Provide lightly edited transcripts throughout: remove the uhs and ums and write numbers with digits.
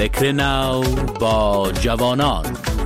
فکر نو با جوانان.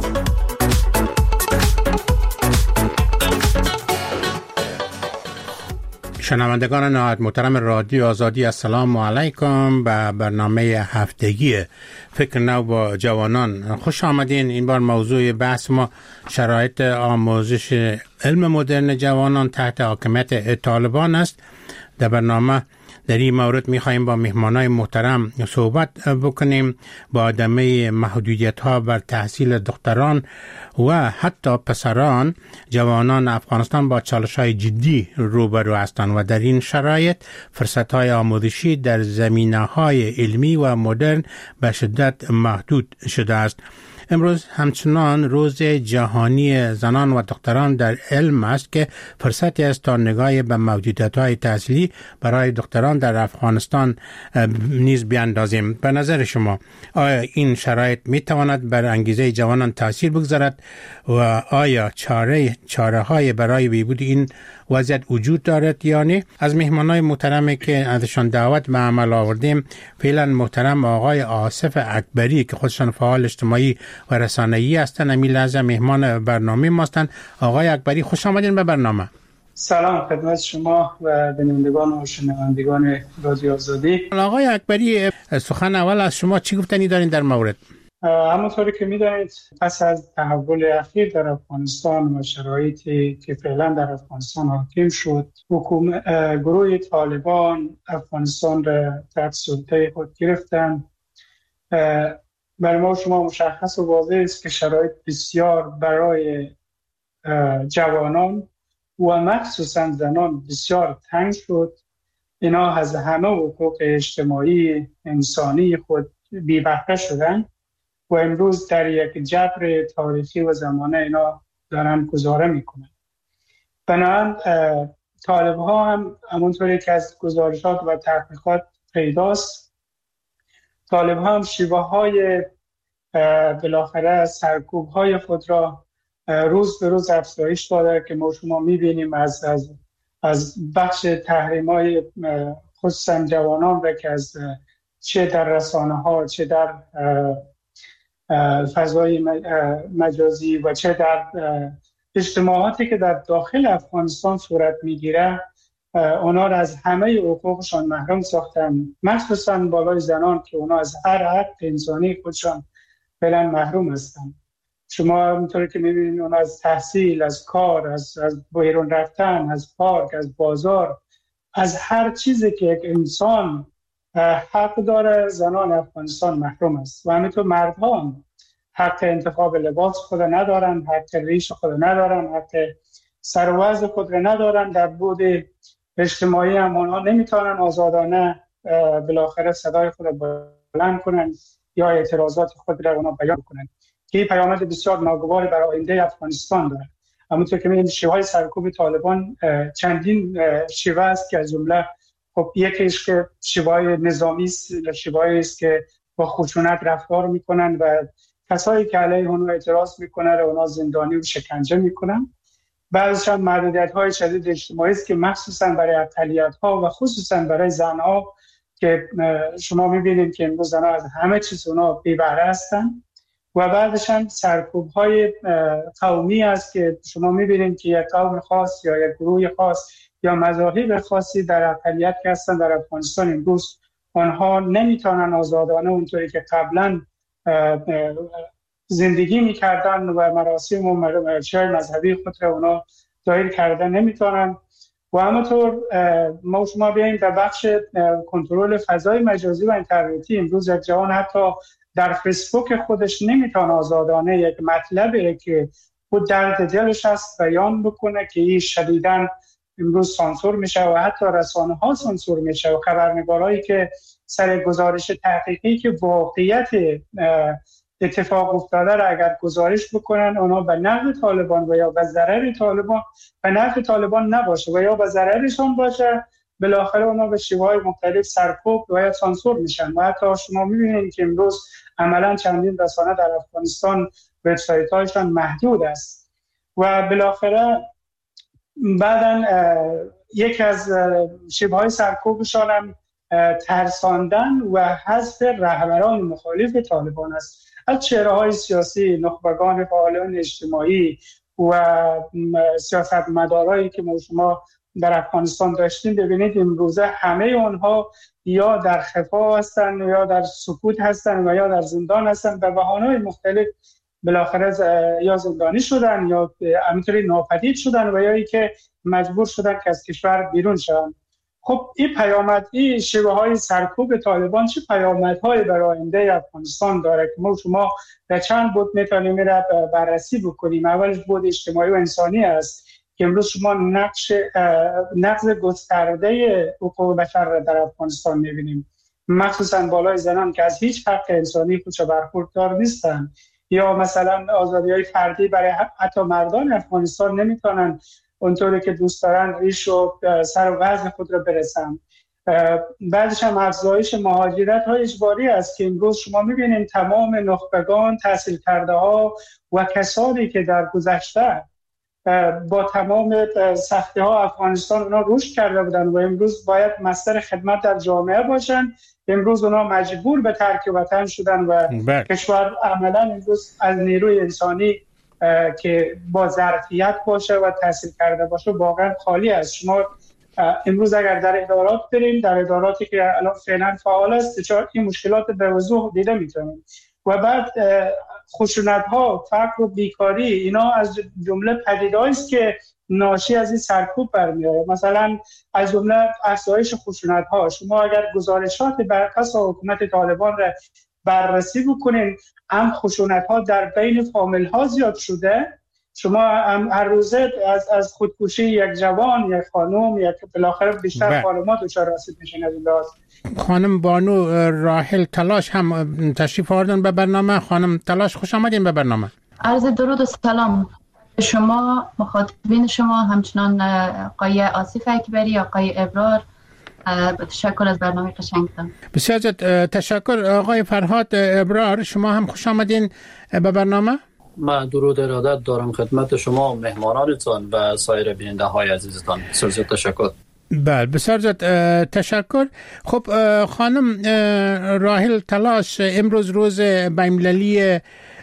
شنوندگان نهایت محترم رادیو آزادی، السلام علیکم به برنامه هفتگی فکر نو با جوانان. خوش آمدین. این بار موضوع بحث ما شرایط آموزش علم مدرن جوانان تحت حاکمیت طالبان است. در برنامه در این مورد می‌خوایم با مهمانای محترم صحبت بکنیم با عدم محدودیت‌ها بر تحصیل دختران و حتی پسران. جوانان افغانستان با چالش‌های جدی روبرو هستند و در این شرایط فرصت‌های آموزشی در زمینه‌های علمی و مدرن به شدت محدود شده است. امروز همچنان روز جهانی زنان و دختران در علم است که فرصتی است تا نگاهی به موجودیت‌های تحصیلی برای دختران در افغانستان نیز بیاندازیم. به نظر شما آیا این شرایط می‌تواند بر انگیزه جوانان تاثیر بگذارد و آیا چاره‌های برای بهبود این وضعیت وجود دارد یا نه؟ از مهمانای محترمی که ازشان دعوت به عمل آوردیم فعلا محترم آقای آصف اکبری که خودشان فعال اجتماعی و رسانه‌ای هستند، همین لحظه مهمان برنامه ما هستند. آقای اکبری خوش آمدین به برنامه. سلام خدمت شما و بینندگان و شنوندگان رادیو آزادی. آقای اکبری، سخن اول از شما چی گفتنی دارین در مورد؟ همونطوری که می‌دانید پس از تحول اخیر در افغانستان و شرایطی که فعلا در افغانستان حاکم شد، گروه طالبان افغانستان را تحت سلطه خود گرفتند. برای ما شما مشخص و واضح است که شرایط بسیار برای جوانان و مخصوصا زنان بسیار تنگ شد. اینا از همه حقوق اجتماعی انسانی خود بی بهره شدند و امروز در یک جبر تاریخی و زمانه اینا دارن گزاره میکنن. بنابراین طالب ها هم همونطوری که از گزارشات و تحقیقات پیداست، طالب ها هم شیوه های بالاخره سرکوب های خود را روز به روز افزایش داده که ما شما میبینیم از بخش تحریم های خصوصا جوانان را که از چه در رسانه ها چه در فضای مجازی و چه در اجتماعاتی که در داخل افغانستان صورت میگیره اونا را از همه حقوقشان محروم ساختن، مخصوصا بالای زنان که اونا از هر حق انسانی خودشان فعلا محروم هستند. شما همونطوری که میبینید اونا از تحصیل، از کار، از بیرون رفتن، از پارک، از بازار، از هر چیزی که یک انسان حق داره زنان افغانستان محروم است. و همینطور مردها هم حق انتخاب لباس خود ندارن، حق ریش خود ندارن، حق سر و وضع خود ندارن. در بود اجتماعی هم اونها نمیتونن آزادانه بالاخره صدای خود بلند کنن یا اعتراضات خود را اونا بیان کنن که این پیامد بسیار ناگواری برای آینده افغانستان داره. همونطور که می‌بینید شیوه‌های سرکوب طالبان چندین شیوه است که از جمله خب یکیش که شیوه نظامی است، شیوه‌ای است که با خشونت رفتار میکنن و کسایی که علیه اونها اعتراض میکنن رو اونها زندانی و شکنجه میکنن. بعضیش هم محدودیت‌های شدید اجتماعی است که مخصوصا برای اقلیت‌ها و خصوصا برای زن‌ها که شما می‌بینید که امروز زن‌ها از همه چیز اونها بی بهره هستن. و بعدش هم سرکوب‌های قومی است که شما می‌بینید که یک قوم خاص یا یک گروه خاص یا مذاهب خاصی در اقلیت که هستن در افغانستان امروز آنها نمیتونن آزادانه اونطوری که قبلا زندگی میکردن و مراسم و مراسم مذهبی خود را اونا ظاهر کردن نمیتونن. و همونطور ما شما بیاییم در بخش کنترل فضای مجازی و اینترنتی امروز یک جوان حتی در فیسبوک خودش نمیتونه آزادانه یک مطلبی که خود درد دلش هست بیان بکنه که این شدیداً امروز سانسور میشه و حتی رسانه ها سانسور میشه و خبرنگارایی که سر گزارش تحقیقی که واقعیت اتفاق افتاده را اگر گزارش بکنن اونا به نفع طالبان و یا به ضرر طالبان به نفع طالبان نباشه و یا به ضررشون باشه، بالاخره اونا به شیوه‌های مختلف سرکوب و یا سانسور میشن. و حتی شما میبینید که امروز عملا چندین رسانه در افغانستان وبسایت‌هایشان محدود است و بالاخره بعدن یکی از شیوه‌های سرکوبشان هم ترساندن و حذف رهبران مخالف طالبان است. از چهره‌های سیاسی، نخبگان فعالان اجتماعی و سیاستمدارایی که شما در افغانستان داشتیم، ببینید امروزه همه آنها یا در خفا هستند یا در سکوت هستند و یا در زندان هستند. به بهانه‌های مختلف بالاخره یا زندانی شدن یا همینطوری ناپدید شدن و یا ای که مجبور شدن که از کشور بیرون شدن. خب این پیامد، این شیوه های سرکوب طالبان چه پیامدهای برای آینده افغانستان داره که ما شما در چند بود میتونیم بررسی بکنیم. اولش بود اجتماعی و انسانی است که امروز شما نقض گسترده حقوق بشر را در افغانستان میبینیم، مخصوصا بالای زنان که از هیچ حق انسانی خودش برخوردار نیستند، یا مثلا آزادی‌های فردی برای حتی مردان افغانستان نمیتونن اونطوری که دوست دارن ریش و سر و وضع خود را برسن. بعدش هم افزایش مهاجرت های اجباری است که امروز شما میبینید تمام نخبگان، تحصیل کرده ها و کسانی که در گذشته با تمام سختی ها افغانستان اونا رشد کرده بودن و امروز باید مصدر خدمت در جامعه باشن، امروز اونا مجبور به ترک وطن شدن و کشور عملا امروز از نیروی انسانی که با ظرفیت باشه و تحصیل کرده باشه واقعا خالی است. شما امروز اگر در ادارات بریم، در اداراتی که الان فعلا فعال است، چرا این مشکلات به وضوح دیده میتونیم. و بعد خشونت ها، فقر و بیکاری، اینا از جمله پدیده‌ای است که ناشی از این سرکوب برمیاد. مثلا از جمله افزایش خشونت ها، شما اگر گزارشات بر اساس حکومت طالبان را بررسی بکنین، هم خشونت ها در بین فامیل ها زیاد شده. شما هر روزه از خودکشی یک جوان، یک خانم، یک بالاخره بیشتر خانم‌ها دچار آسیب میشن. از این لحاظ خانم بانو راحل تلاش هم تشریف آوردن به برنامه. خانم تلاش خوش آمدین به برنامه. عرض درود و سلام شما، مخاطبین شما، همچنان آقای آصف اکبری، آقای ابرار. تشکر از برنامه قشنگتان. بسیار تشکر. آقای فرهاد ابرار، شما هم خوش آمدین به برنامه. من درود ارادت دارم خدمت شما و مهمانانتان و سایر بیننده های عزیزتان. بسیار تشکر. بله بسیار تشکر. خب خانم راحل تلاش، امروز روز بین‌المللی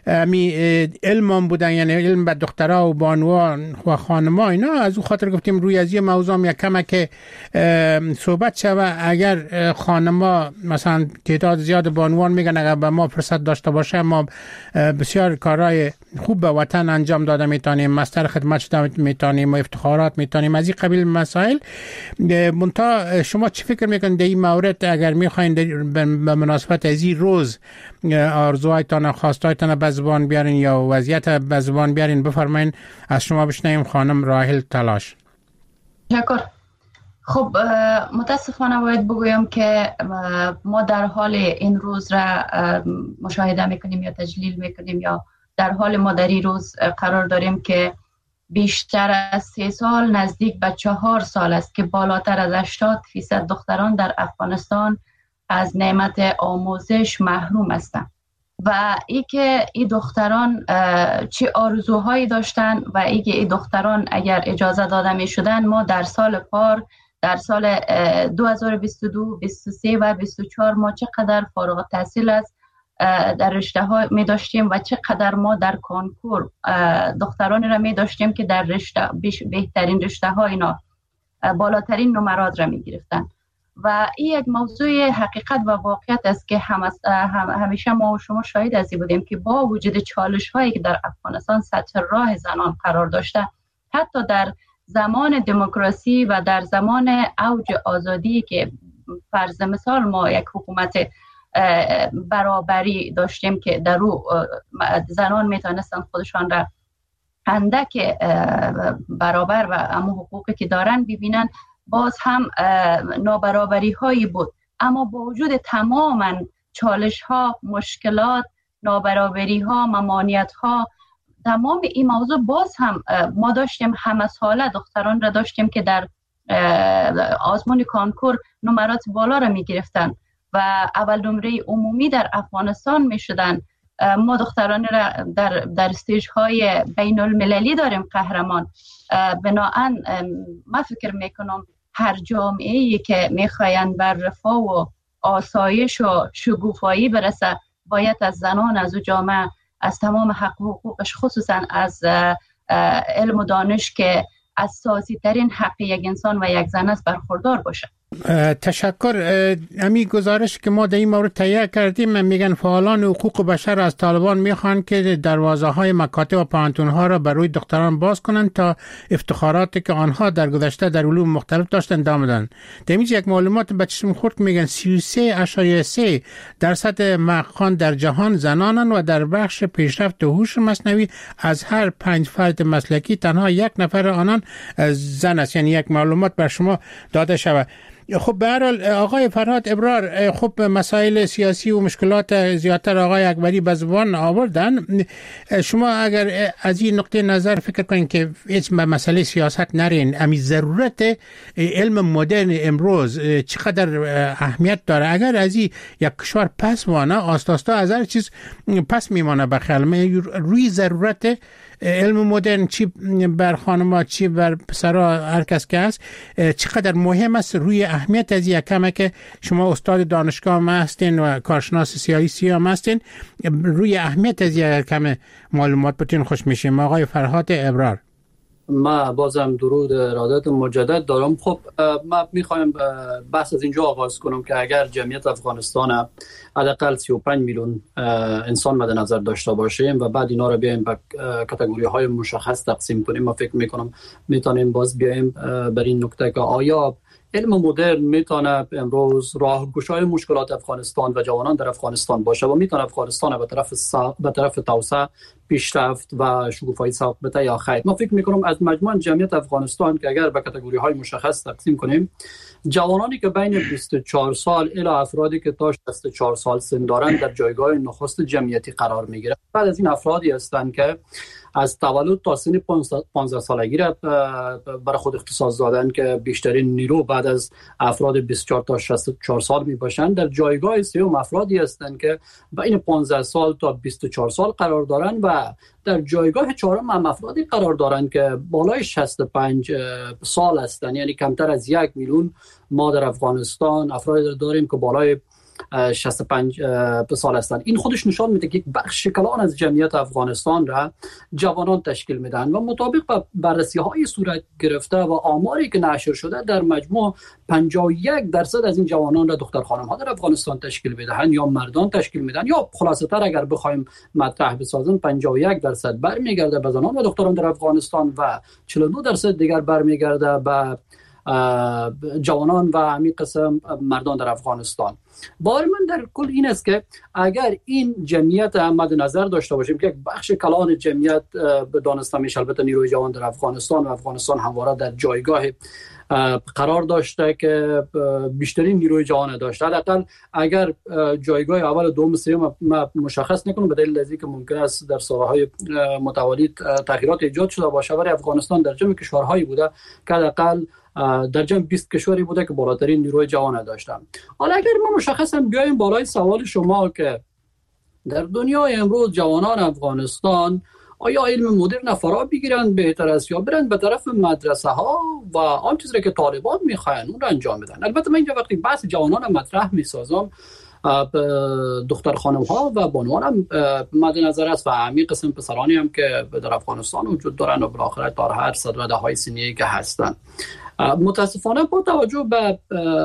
علم بودن، یعنی علم به دخترها و بانوان و خانم‌ها، اینا از اون خاطر گفتیم روی از این موضوع یک کمه که صحبت شوه. اگر خانم‌ها مثلا تعداد زیاد بانوان میگن اگر به ما فرصت داشته باشه ما بسیار کارهای خوب به وطن انجام داده میتونیم، مستر خدمت شده میتونیم و افتخارات میتونیم، از این قبیل مسائل. منتها شما چی فکر میکنید در این مورد؟ اگر میخواین به مناسبت از این روز آرزوهایتان، خواستهایتان به زبان بیارین یا وضعیت به زبان بیارین، بفرمایین. از شما بشنویم خانم راحل تلاش. تشکر. خب متاسفانه باید بگویم که ما در حال این روز را مشاهده میکنیم یا تجلیل میکنیم یا در حال ما در این روز قرار داریم که بیشتر از 3 سال نزدیک به 4 سال است که بالاتر از 80% دختران در افغانستان از نعمت آموزش محروم هستند و ای که این دختران چه آرزوهایی داشتن و ای که این دختران اگر اجازه داده می شدن، ما در سال پار در سال 2022 23 و 24 ما چقدر فارغ التحصیل است در رشته ها می داشتیم و چقدر ما در کنکور دخترانی را می داشتیم که در رشته بهترین رشته ها اینا بالاترین نمرات را می گرفتن. و این یک موضوع حقیقت و واقعیت است که همیشه ما و شما شاهد از این بودیم که با وجود چالش هایی که در افغانستان سطح راه زنان قرار داشته، حتی در زمان دموکراسی و در زمان اوج آزادی که فرض مثال ما یک حکومت برابری داشتیم که در او زنان میتونستن خودشان را اندک برابر و امو حقوقی که دارن ببینن، باز هم نابرابری هایی بود. اما با وجود تماما چالش ها، مشکلات، نابرابری ها، ممانعت ها، تمام این موضوع باز هم ما داشتیم همه ساله دختران را داشتیم که در آزمون کانکور نمرات بالا را می گرفتن و اول نمره عمومی در افغانستان می شدن. ما دختران را در استیج های بین المللی داریم قهرمان. بناهن من فکر می کنم هر جامعه‌ای که میخواین بر رفاه و آسایش و شکوفایی برسه باید از زنان از او جامعه از تمام حق و حقوقش خصوصا از علم و دانش که اساسی ترین حق یک انسان و یک زن است برخوردار باشه. تشکر. امی گزارش که ما در این مورد تهیه کردیم میگن فعالان حقوق بشر از طالبان میخوان که دروازه های مکاتب و پانتون ها را برای دختران باز کنند تا افتخاراتی که آنها در گذشته در علوم مختلف داشتن ادامه بدن. دمیج یک معلومات به چشم خورد میگن 33.3% محققان در جهان زنانن و در بخش پیشرفت هوش مصنوعی از هر 5 فرد مسلکی تنها 1 نفر آنان زن است. یعنی یک معلومات بر شما داده شود. خب به هر حال آقای فرهاد ابرار، خب مسائل سیاسی و مشکلات زیادتر آقای اکبری به زبان آوردن. شما اگر از این نقطه نظر فکر کنین که هیچ مسئله سیاست نرین، امی ضرورت علم مدرن امروز چقدر اهمیت داره؟ اگر از این یک کشور پس وانه آستاستا از هر چیز پس میمانه بخیال روی ضرورت علم مدرن، چی بر خانم‌ها چی بر پسرها هر کس که هست چقدر مهم است. روی اهمیت از یک کمه که شما استاد دانشگاه هم هستین و کارشناس سیاسی هم هستین، روی اهمیت از یک کمه معلومات بتین خوش میشیم. آقای فرهاد ابرار. ما بازم درود ارادت مجدد دارم. خب ما میخوایم بحث از اینجا آغاز کنم که اگر جمعیت افغانستان حداقل 35 میلیون انسان مد نظر داشته باشیم و بعد اینا رو بیایم به کاتگوری های مشخص تقسیم کنیم، ما فکر میکنم میتونیم باز بیایم بر این نکته که آیا علم مدرن میتونه امروز راهگشای مشکلات افغانستان و جوانان در افغانستان باشه و میتونه افغانستان به طرف توسعه، پیشرفت و شکوفایی سوق بده یا خیر. ما فکر میکنم از مجموع جمعیت افغانستان که اگر به کاتگوری های مشخص تقسیم کنیم، جوانانی که بین 24 سال الی افرادی که تا 64 سال سن دارند در جایگاه نخست جمعیتی قرار میگیرند. بعد از این افرادی هستند که از تولد تا سن 15 سالگی را برای خود اختصاص دادن که بیشترین نیرو بعد از افراد 24 تا 64 سال می باشند. در جایگاه سوم افرادی هستند که بین 15 سال تا 24 سال قرار دارند و در جایگاه چهارم هم افرادی قرار دارند که بالای 65 سال هستند. یعنی کمتر از 1 میلیون ما در افغانستان افرادی داریم که بالای 65 سال هستند. این خودش نشان میده که یک بخش کلان از جمعیت افغانستان را جوانان تشکیل میدن و مطابق با بررسی های صورت گرفته و آماری که نشر شده در مجموع 51% از این جوانان را دختر خانم ها در افغانستان تشکیل میدهند یا مردان تشکیل میدن، یا خلاصه تر اگر بخوایم مطرح بسازیم 51% برمیگرده به زنان و دختران در افغانستان و 42% دیگر برمیگرده به جوانان و همین قسم مردان در افغانستان. باور من در کل این است که اگر این جمعیت مد نظر داشته باشیم که یک بخش کلان جمعیت به دانسته میشه، البته نیروی جوان در افغانستان و افغانستان همواره در جایگاه قرار داشته که بیشترین نیروی جوان داشته. حداقل اگر جایگاه اول و دوم سوم مشخص نکنم به دلیل از اینکه ممکن است در سالهای متوالی تغییرات ایجاد شده باشه، ولی افغانستان در جمع کشورهایی بوده که حداقل در جمع 20 کشوری بوده که بالاترین نیروی جوان داشتن. حالا اگر ما مشخصا بیایم بالای سوال شما که در دنیای امروز جوانان افغانستان آیا علم مدرن فرا بگیرند بهتر است یا برند به طرف مدرسه ها و آن چیزی که طالبان میخواین اون را انجام بدن؟ البته من اینجا وقتی بحث جوانان مطرح میسازم دختر خانم ها و بانوان هم مد نظر است و همین قسم پسرانی هم که در افغانستان وجود دارن و بالاخره تا هر صدرده های سنی که هستن. متاسفانه با توجه به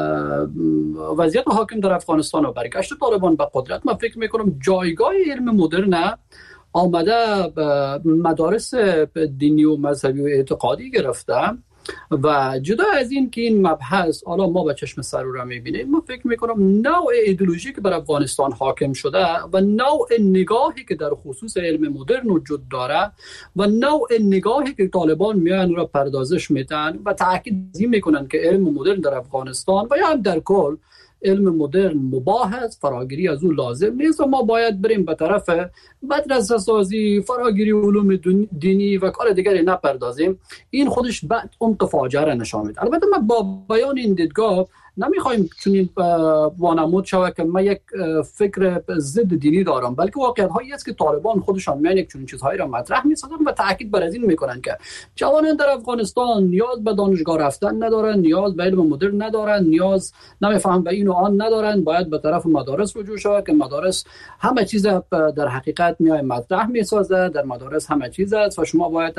وضعیت حاکم در افغانستان و برگشت طالبان به قدرت، من فکر میکنم جایگاه علم مدرن آمده به مدارس دینی و مذهبی و اعتقادی گرفته و جدا از این که این مبحث حالا ما به چشم سر رو میبینیم، ما فکر میکنم نوع ایدئولوژی که بر افغانستان حاکم شده و نوع نگاهی که در خصوص علم مدرن وجود داره و نوع نگاهی که طالبان میان را پردازش میدن و تاکید میکنن که علم مدرن در افغانستان و یا هم در کل علم مدرن مباح است، فراگیری از اون لازم نیست و ما باید بریم به طرف مدرسه سازی، فراگیری علوم دینی و کار دیگری نپردازیم. این خودش بعد عمق فاجعه را نشان میده. البته من با بیان این دیدگاه نمیخوایم چنین وانمود شود که من یک فکر ضد دینی دارم، بلکه واقعیت هایی است که طالبان خودشان میان یک چنین چیزهایی را مطرح میسازن و تاکید بر از این میکنن که جوانان در افغانستان نیاز به دانشگاه رفتن ندارن، نیاز به علم مدرن ندارن، نیاز نمیفهم به این و آن ندارن، باید به طرف مدارس رجوع شود که مدارس همه چیز در حقیقت میای مطرح میسازه، در مدارس همه چیز است و شما باید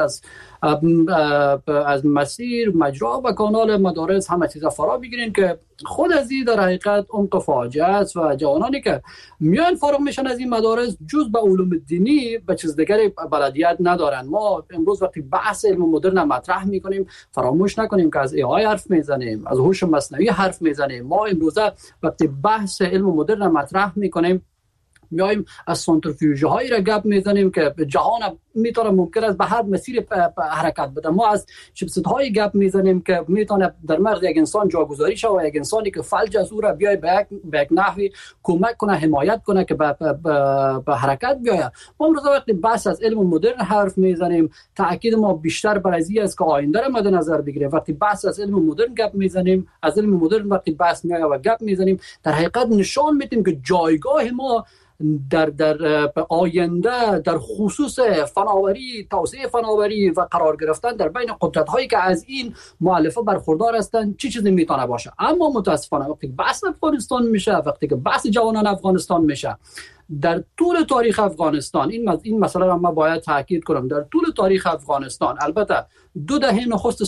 از مسیر مجرا و کانال مدارس همه چیز فرا بگیرین که خود از این در حقیقت عمق فاجعه است و جوانانی که میان فارغ میشن از این مدارس جز به علوم دینی به چیز دیگری بلدیت ندارن. ما امروز وقتی بحث علم مدرن مطرح میکنیم فراموش نکنیم که از AI حرف میزنیم، از هوش مصنوعی حرف میزنیم. ما امروز وقتی بحث علم مدرن مطرح میکنیم میایم از سانتریفیوژ هایی را گپ میزنیم که جهان میتونه ممکن است به هر مسیر حرکت بده. ما از چیپست های گپ میزنیم که میتونه در مغز یک انسان جاگذاری شه و یک انسانی که فلج از او را بیای به یک نحوی کمک کنه، حمایت کنه که به حرکت بیاید. ما امروز وقتی بحث از علم مدرن حرف میزنیم تاکید ما بیشتر بر از این است که آینده را مد نظر بگیریم. وقتی بحث از علم مدرن گپ میزنیم، از علم مدرن وقتی بحث میاد و گپ میزنیم در حقیقت نشان میدیم که جایگاه ما در آینده در خصوص فناوری، توسعه فناوری و قرار گرفتن در بین قدرت هایی که از این مؤلفه برخوردار هستند چی چیزی میتونه باشه. اما متاسفانه وقتی بحث افغانستان میشه، وقتی که بحث جوانان افغانستان میشه، در طول تاریخ افغانستان این مسئله را ما باید تاکید کنم، در طول تاریخ افغانستان البته دو دهه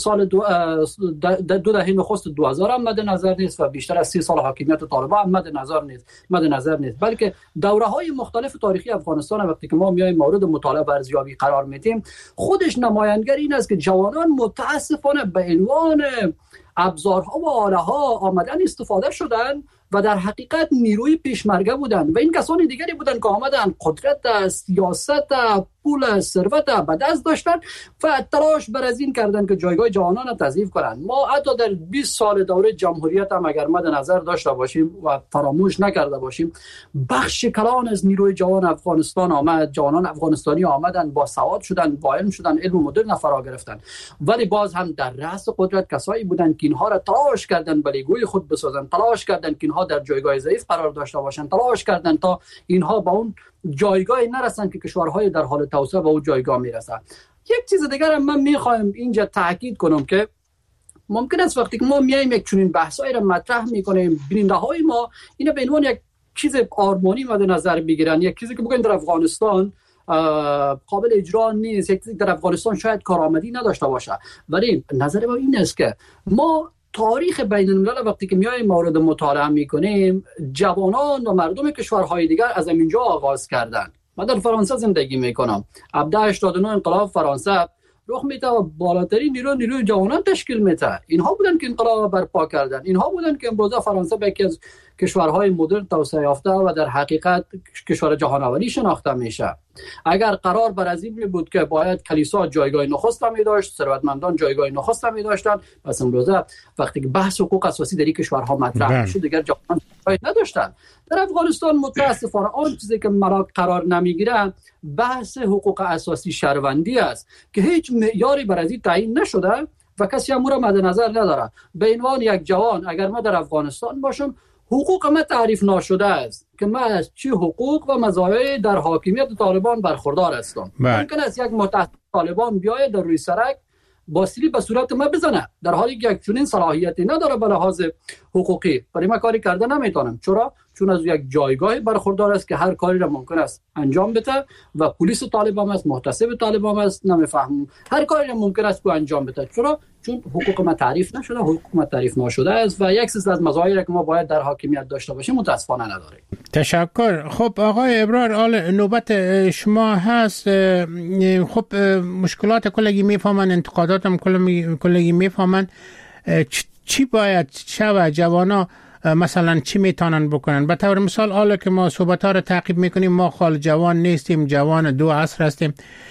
نخست 2000 هم مد نظر نیست و بیشتر از 30 سال حاکمیت طالبان هم مد نظر نیست بلکه دوره های مختلف تاریخی افغانستان وقتی که ما میایم مورد مطالعه و ارزیابی قرار میدیم خودش نمایانگر این است که جوانان متاسفانه به عنوان ابزارها و آله ها آمدن استفاده شدن و در حقیقت نیروی پیشمرگه بودن و این کسانی دیگری بودن که آمدن قدرت، سیاست، پول، ثروت به دست داشتن و تلاش بر از این کردن که جایگاه جوانان را تضعیف کنند. ما حتی در 20 سال دوره جمهوریت هم اگر مد نظر داشته باشیم و فراموش نکرده باشیم بخش کلان از نیروی جوان افغانستان آمد، جوانان افغانستانی آمدن، با سواد شدن، با علم شدن، علم مدرن فرا گرفتن، ولی باز هم در رأس قدرت کسایی بودن که اینها را تلاش کردن بلیگوی خود بسازن، تلاش کردن که اینها در جایگاه ضعیف قرار داشته باشند، تلاش کردن تا اینها با اون جایگاهی نرسن که کشورهای در حال توسعه به اون جایگاه میرسن. یک چیز دیگر هم من میخوایم اینجا تاکید کنم که ممکن است وقتی که ما میایم یک چنین بحثایی را مطرح میکنیم بیننده های ما اینا به عنوان یک چیز آرمانی مد نظر بگیرن، یک چیزی که بگن در افغانستان قابل اجرا نیست، یک چیزی در افغانستان شاید کارآمدی نداشته باشه. ولی نظر ما این است که ما تاریخ بین الملل وقتی که میایم مورد مطالعه میکنیم جوانان و مردم کشورهای دیگر از اینجا آغاز کردن. من در فرانسه زندگی میکنم. 1789 انقلاب فرانسه رخ میده و بالاترین نیروی جوانان تشکیل میده. اینها بودن که انقلاب برپا کردن، اینها بودن که امروزه فرانسه به یکی از کشورهای مدرن توسعه یافته و در حقیقت کشور جهان اولی شناخته میشه. اگر قرار بر از این بود که باید کلیسا جایگاه نخست می داشت، ثروتمندان جایگاه نخست می داشتن، پس امروزه وقتی که بحث حقوق اساسی در این کشورها مطرح شد دیگر جوانان جای نداشتن. در افغانستان متاسفانه آن چیزی که قرار نمیگیره بحث حقوق اساسی شهروندی است که هیچ معیاری بر از این تعیین نشده و کسی هم را مد نظر نداره. به عنوان یک جوان اگر من در افغانستان باشم حقوق من تعریف نشده است که من از چه حقوق و مزایای در حاکمیت طالبان برخوردار هستم. ممکن است یک متحد طالبان بیاید در روی سرک با سیلی به صورت من بزنه در حالی که یک چنین صلاحیتی نداره به لحاظ حقوقی. برای من کاری کرده نمیتونم. چرا؟ چون از یک جایگاه برخوردار است که هر کاری را ممکن است انجام بده و پلیس طالبان است، محتسب طالبان است، نمیفهمم هر کاری را ممکن است که انجام بده. چرا؟ چون حقوق ما تعریف نشده، حقوق ما تعریف نشده است و یک سری از مزایایی که ما باید در حاکمیت داشته باشیم متاسفانه نداره. تشکر. خب آقای ابرار نوبت شما هست. خب مشکلات کلگی میفهمن، انتقاداتم کلگی میفهمن. چی باید شود جوانا مثلا چی میتونن بکنن؟ به طور مثال حالا که ما صحبت ها رو تعقیب میکنیم ما خال جوان نیستیم، جوان دو عصر هستیم،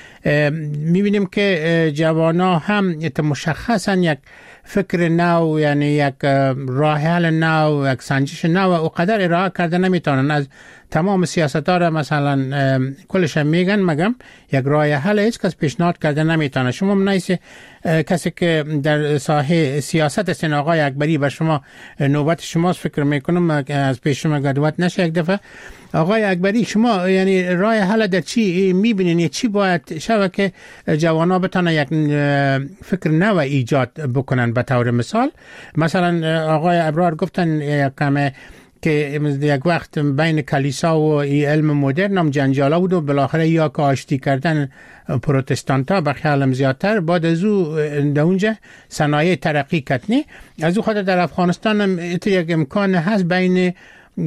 میبینیم که جوانا هم مشخصا یک فکر نو، یعنی یک راه حل نو، یک سنجش نو و قدر ارائه کرده نمیتونن. از تمام سیاست‌ها مثلا کلش میگن، مگم یک راه حل هیچ کس پیشنهاد کرده نمیتونه. شما نیست کسی که در ساحه سیاست هستین آقای اکبری، به شما نوبت شماست، فکر میکنم از پیش شما گدوت نشه یک دفعه. آقای اکبری، شما یعنی راه حل در چی میبینین؟ چی باید شود که جوانا بتونه یک فکر نو ایجاد بکنن؟ به طور مثلا آقای ابرار گفتن کمه که یک وقت بین کلیسا و علم مدرن هم جنجالا بود و بالاخره یا که آشتی کردن پروتستانتا به خیالم زیادتر، بعد از او در اونجا صنایع ترقی کتنی. از او خاطر در افغانستان هم یک امکان هست بین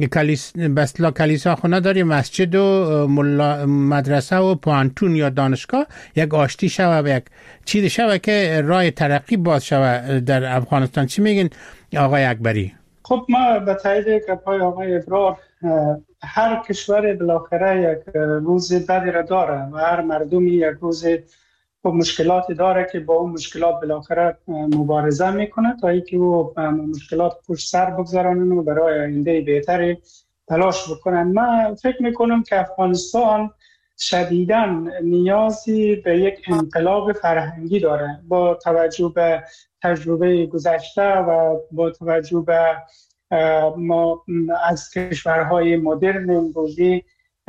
کلیسا خونه داری، مسجد و مدرسه و پوانتون یا دانشگاه یک آشتی شوه و یک چیز شوه که راه ترقی باز شوه در افغانستان. چی میگین آقای اکبری؟ خب ما به تایید گپ‌های آقای ابرار، هر کشور بالاخره یک روز بدی را داره و هر مردمی یک روز مشکلاتی داره که با اون مشکلات بالاخره مبارزه میکنه تا اینکه او مشکلات پشت سر بگذارن و برای آینده بهتری تلاش بکنن. من فکر میکنم که افغانستان شدیداً نیازی به یک انقلاب فرهنگی داره با توجه به تجربه گذشته و با توجه به ما از کشورهای مدرن امروزی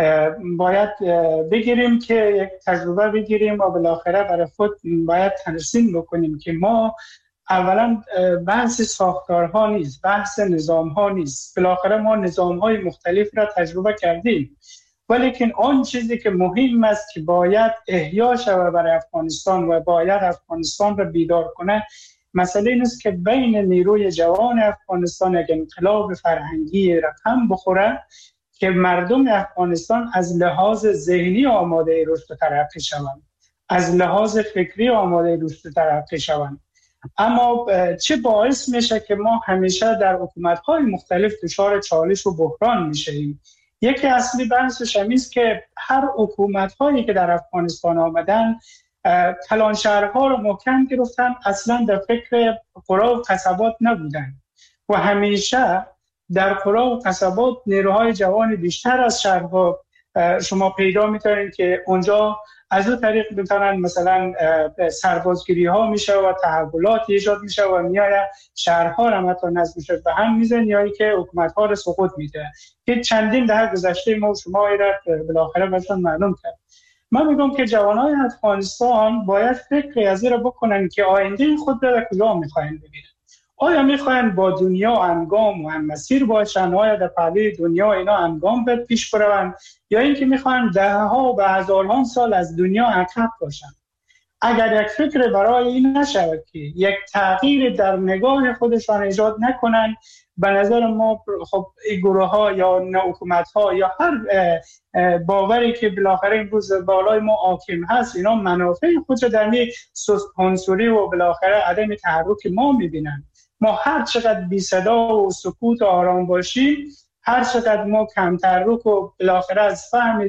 باید بگیریم که یک تجربه بگیریم و بالاخره برای خود باید ترسیم بکنیم که ما اولا بحث ساختارها نیست، بحث نظامها نیست. بالاخره ما نظامهای مختلف را تجربه کردیم، ولیکن آن چیزی که مهم است که باید احیا شود برای افغانستان و باید افغانستان را بیدار کنه، مسئله این است که بین نیروی جوان افغانستان یک انقلاب فرهنگی رقم بخوره که مردم افغانستان از لحاظ ذهنی آماده رشد و ترقی شوند، از لحاظ فکری آماده رشد و ترقی شوند. اما چه باعث میشه که ما همیشه در حکومت‌های مختلف دچار چالش و بحران میشیم؟ یکی اصلی بحثش این است که هر حکومت‌هایی که در افغانستان آمدن کلان شهرها رو محکم گرفتن، اصلا در فکر قرى و قصبات نبودن و همیشه در قرى و قصبات نیروهای جوان بیشتر از شهرها شما پیدا می‌تونید که اونجا از اون طریق میتونن مثلا سربازگیری ها میشه و تحولات ایجاد میشه و میایه شهرها را حتی نزدیک به هم میزن یا که حکومت ها را سقوط میده که چندین دهه گذشته ما و شما را بالاخره براتون معلوم کرد. من میگم که جوانای افغانستان باید فکری از این را بکنن که آینده خود را کجا میخواین ببینن. آیا میخواین با دنیا همگام و هم مسیر باشن؟ آیا در پهلوی دنیا اینا همگام به پیش برون یا اینکه میخواین دهها و هزاران سال از دنیا عقب باشن؟ اگر یک فکر برای این نشود که یک تغییر در نگاه خودشان ایجاد نکنن، به نظر ما خب این گروه ها یا حکومت ها یا هر باوری که بالاخره امروز بالای ما حاکم هست، اینا منافع خود را در سانسوری و بالاخره عدم تحرک ما میبینن. ما هر چقدر بی صدا و سکوت و آرام باشیم، هر چقدر ما کم تحرک و بالاخره از فهم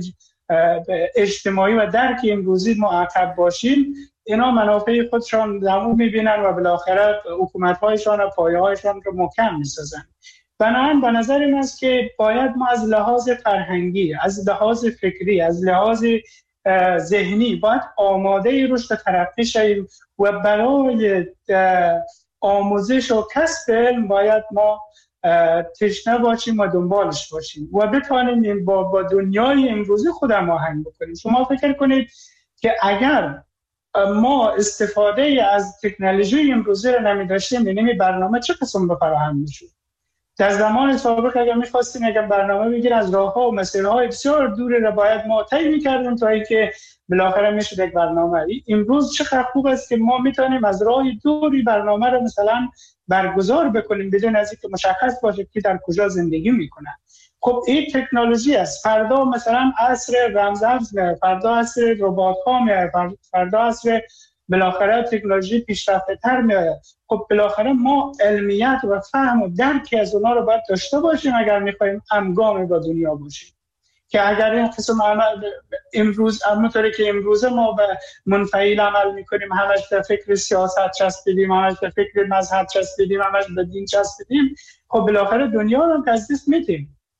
اجتماعی و درک امروزی ما عقب باشیم، اینا منافع خودشان دمو میبینن و بالاخره حکومت‌هایشان و پایه‌هایشان رو محکم میسازن. بنابراین به نظر من است که باید ما از لحاظ فرهنگی، از لحاظ فکری، از لحاظ ذهنی باید آماده رشد و ترقی شویم و برای آموزش و کسب علم باید ما تشنه باشیم و دنبالش باشیم و بتوانیم با دنیای امروزی خودمون آهنگ بکنیم. شما فکر کنید که اگر ما استفاده از تکنولوژی امروزی رو نمی‌داشتیم، یعنی برنامه چه قسم به فراهم می‌شد؟ در زمان سابق اگر می‌خواستیم اگر برنامه بگیریم از راه‌ها و مسیرهای بسیار دوری رو باید ما طی می‌کردیم تا اینکه بالاخره میشد یک برنامه. امروز چقدر خوب است که ما میتونیم از راه دوری برنامه رو مثلا برگزار بکنیم بدون از اینکه مشخص باشه که در کجا زندگی میکنه. خب این تکنولوژی است. فردا مثلا عصر رمزارز میاد، فردا عصر ربات ها میاد، فردا عصر بالاخره تکنولوژی پیشرفته تر میاد. خب بالاخره ما علمیت و فهم و درکی از اونها رو باید داشته باشیم اگر میخوایم همگام با دنیا باشیم. که اگر این قسم عمل امروز همونطوری که امروز ما به منفعل عمل میکنیم، همش به فکر سیاست چسبیدیم، همش به فکر مذهب چسبیدیم، همش به دین چسبیدیم، خب بالاخره دنیا رو از دست میدیم.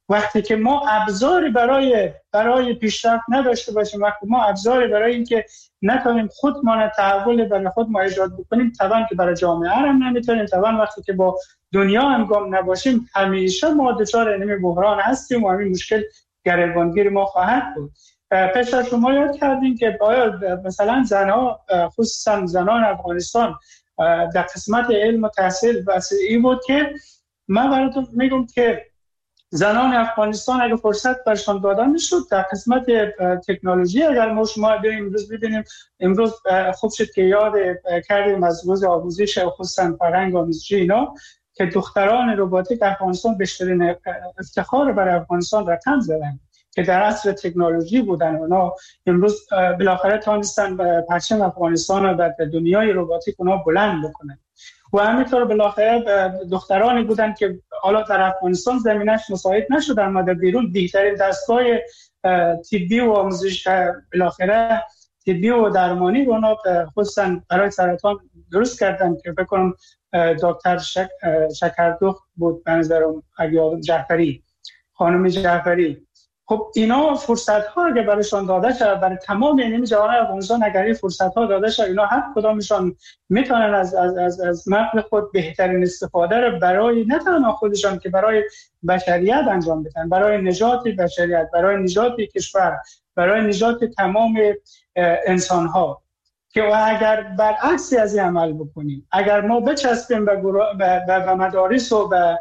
وقتی که ما ابزاری برای پیشرفت نداشته باشیم، وقتی ما ابزاری برای اینکه نتونیم خودمان تحول برای خود ما ایجاد بکنیم، طبعا که برای جامعه هم نمیتونیم. طبعا وقتی که با دنیا همگام نباشیم، همیشه ما دچار این بحران هستیم و همین مشکل گریبانگیر ما خواهد بود. پیشتر شما یاد کردین که آیا مثلا زنها، خصوصا زنان افغانستان، در قسمت علم و تحصیل وسیعی بود که من براتون میگم که زنان افغانستان اگه فرصت برشان داده میشد در قسمت تکنولوژی، اگر ما شما امروز ببینیم، امروز خوب شد که یاد کردیم از روز آموزش خصوصا فرهنگ آموزشی اینا که دختران روباتیک افغانستان بیشترین افتخار برای افغانستان رقم زدن که در عصر تکنولوژی بودن. اونا امروز بالاخره تونستن پرچم افغانستان رو در دنیای روباتیک اونا بلند بکنن. و همینطور بالاخره دخترانی بودن که حالا در افغانستان زمینش مساعد نشدن، ما در بیرون بهترین دستگاه طبی و آموزش بالاخره طبی و درمانی رو اونا خصوصا برای سرطان درست کردن که فکر کنم دکتر شکردخت بود، به نظرم جعفری، خانم جعفری. خب اینا فرصت ها اگه برایشان داده شد، برای تمام این جوانان افغانستان اگر این فرصت ها داده شد، اینا هر کدامشان میتونن از مغز خود بهترین استفاده رو برای نه تنها خودشان که برای بشریت انجام بدن، برای نجات بشریت، برای نجات کشور، برای نجات تمام انسان ها. که اگر برعکسی از این عمل بکنیم، اگر ما بچسبیم به مدارس و به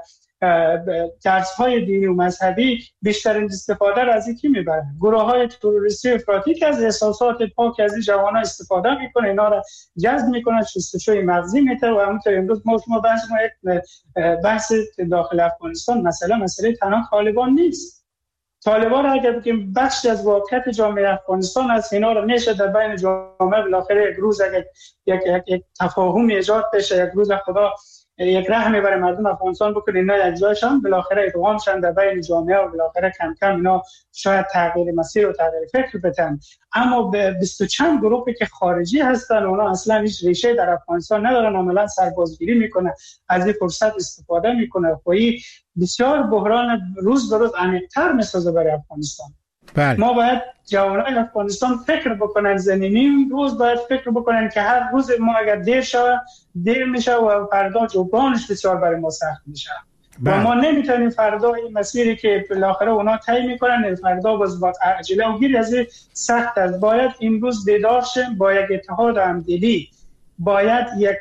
درس‌های دینی و مذهبی، بیشترین استفاده را از این کی میبرن؟ گروه‌های تروریستی افراطی که از احساسات پاک از این جوانان استفاده میکنه، اینا را جذب میکنن، شستشوی مغزی میتره. و همونطور امروز ما یک بحث داخل افغانستان مسئله تنها طالبان نیست. طالبان اگر بگیم بخشی از واقعیت جامعه افغانستان از اینا رو میشه در بین جامعه بالاخره یک روز یک تفاهمی ایجاد بشه، یک روز خدا یک رحمی برای مردم افغانستان بکنه، اینا یک جایشان بالاخره ادغام شن در بین جامعه و بالاخره کم کم اینا شاید تغییر مسیر و تغییر فکر بدن. اما به 20 چند گروهی که خارجی هستن، اونا اصلا هیچ ریشه در افغانستان ندارن، عملا سربازگیری میکنه، از این فرصت استفاده میکنه. خواهی بسیار بحران روز به روز عمیق‌تر میسازه برای افغانستان. بله. ما باید جوانان افغانستان فکر بکنن، زمینی روز باید فکر بکنن که هر روز ما اگر دیر میشه و فردا جبرانش بسیار برای ما سخت میشه. و ما نمیتونیم فردا این مسیری که بالاخره اونا طی میکنن فردا باز عجله و گیر از سخت است. باید امروز بیدار شیم، با یک اتحاد و همدلی باید یک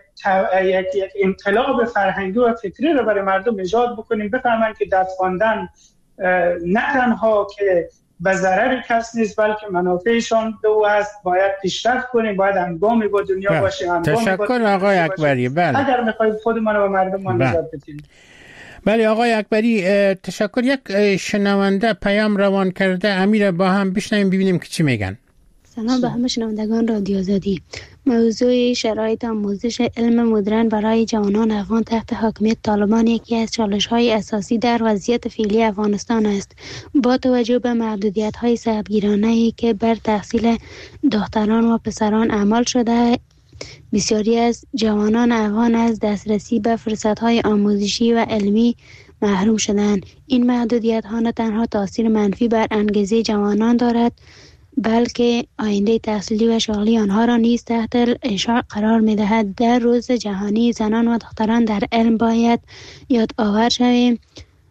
انقلاب فرهنگی و فکری رو برای مردم ایجاد بکنیم، بفهمن که دست خواندن نه تنها که به ضرر کس نیست بلکه منافعشان دو است. باید پیشرفت کنیم، باید همگامی با دنیا باشیم. تشکر آقای اکبری. بله. اگر می‌خوایم خودمان و مردمان نجات بدیم. بله آقای اکبری، تشکر. یک شنونده پیام روان کرده، امیر با هم بشنویم ببینیم که چی میگن. سلام به همه شنوندگان رادیو آزادی. موضوع شرایط آموزش علم مدرن برای جوانان افغان تحت حاکمیت طالبان یکی از چالش‌های اساسی در وضعیت فعلی افغانستان است. با توجه به محدودیت‌های سختگیرانه‌ای که بر تحصیل دختران و پسران اعمال شده، بسیاری از جوانان افغان از دسترسی به فرصت‌های آموزشی و علمی محروم شدند. این محدودیت‌ها نه تنها تاثیر منفی بر انگیزه جوانان دارد، بلکه آینده تحصیلی و شغلی آنها را نیز تحت اشعاع قرار می‌دهد. در روز جهانی زنان و دختران در علم باید یادآور شویم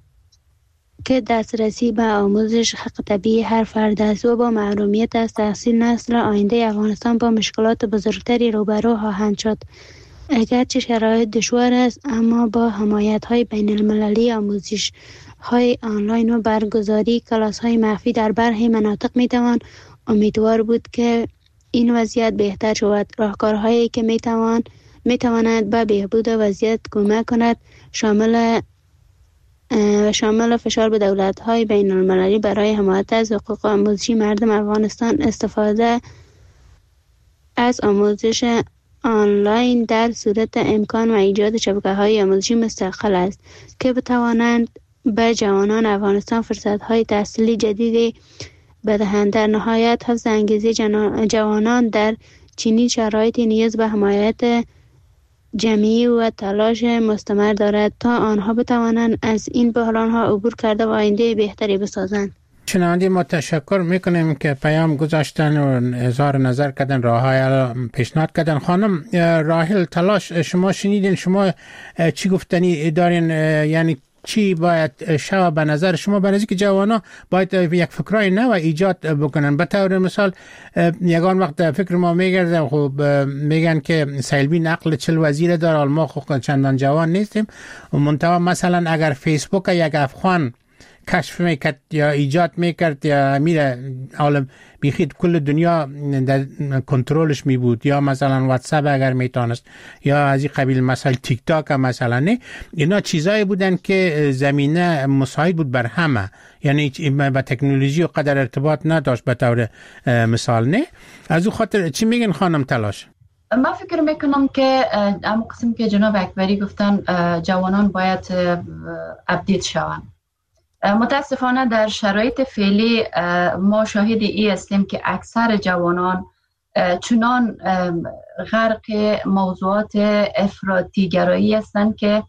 که دسترسی به آموزش حق طبیعی هر فرد است و با محرومیت از تحصیل نسل آینده افغانستان با مشکلات بزرگتری روبرو خواهند شد. اگرچه شرایط دشوار است، اما با حمایت‌های بین‌المللی، آموزش‌های آنلاین و برگزاری کلاس‌های مخفی در برخی مناطق می‌توان امیدوار بود که این وضعیت بهتر شود. راهکارهایی که می‌تواند به بهبود وضعیت کمک کند شامل فشار به دولت‌های بین‌المللی برای حمایت از حقوق آموزشی مردم افغانستان، استفاده از آموزش آنلاین در صورت امکان و ایجاد شبکه‌های آموزشی مستقل است که بتوانند به جوانان افغانستان فرصت‌های تحصیلی جدیدی بدهند. در نهایت حفظ انگیزه جوانان در چنین شرایطی نیاز به حمایت جمعی و تلاش مستمر دارد تا آنها بتوانند از این بحران‌ها عبور کرده و آینده بهتری بسازند. شنوندگان ما تشکر میکنیم که پیام گذاشتن و اظهار نظر کردن، راههای پیشنهاد کردن. خانم راحل تلاش، شما شنیدین، شما چی گفتنی دارین؟ یعنی چی باید شود به نظر شما برای اینکه جوانا باید یک فکرای نو ایجاد بکنن؟ به طور مثال یگان وقت فکر ما میگرده، خب میگن که سیلبی نقل 40 وزیر داره، ما خب چندان جوان نیستیم. منتها مثلا اگر فیسبوک یک افغان کشف میکرد یا ایجاد میکرد یا میره عالم بیخید کل دنیا در کنترلش می بود، یا مثلا واتساپ اگر میتونست، یا از این قبیل مثلا تیک تاک مثلا، نه اینا چیزایی بودن که زمینه مساعد بود بر همه، یعنی با تکنولوژی و قدر ارتباط نداشت به طور مثال. نه از اون خاطر چی میگن خانم تلاش؟ من فکر میکنم که اما قسم که جناب اکبری گفتن جوانان باید اپدیت شوند. متاسفانه در شرایط فعلی ما شاهد ای هستیم که اکثر جوانان چنان غرق موضوعات افراطی هستند که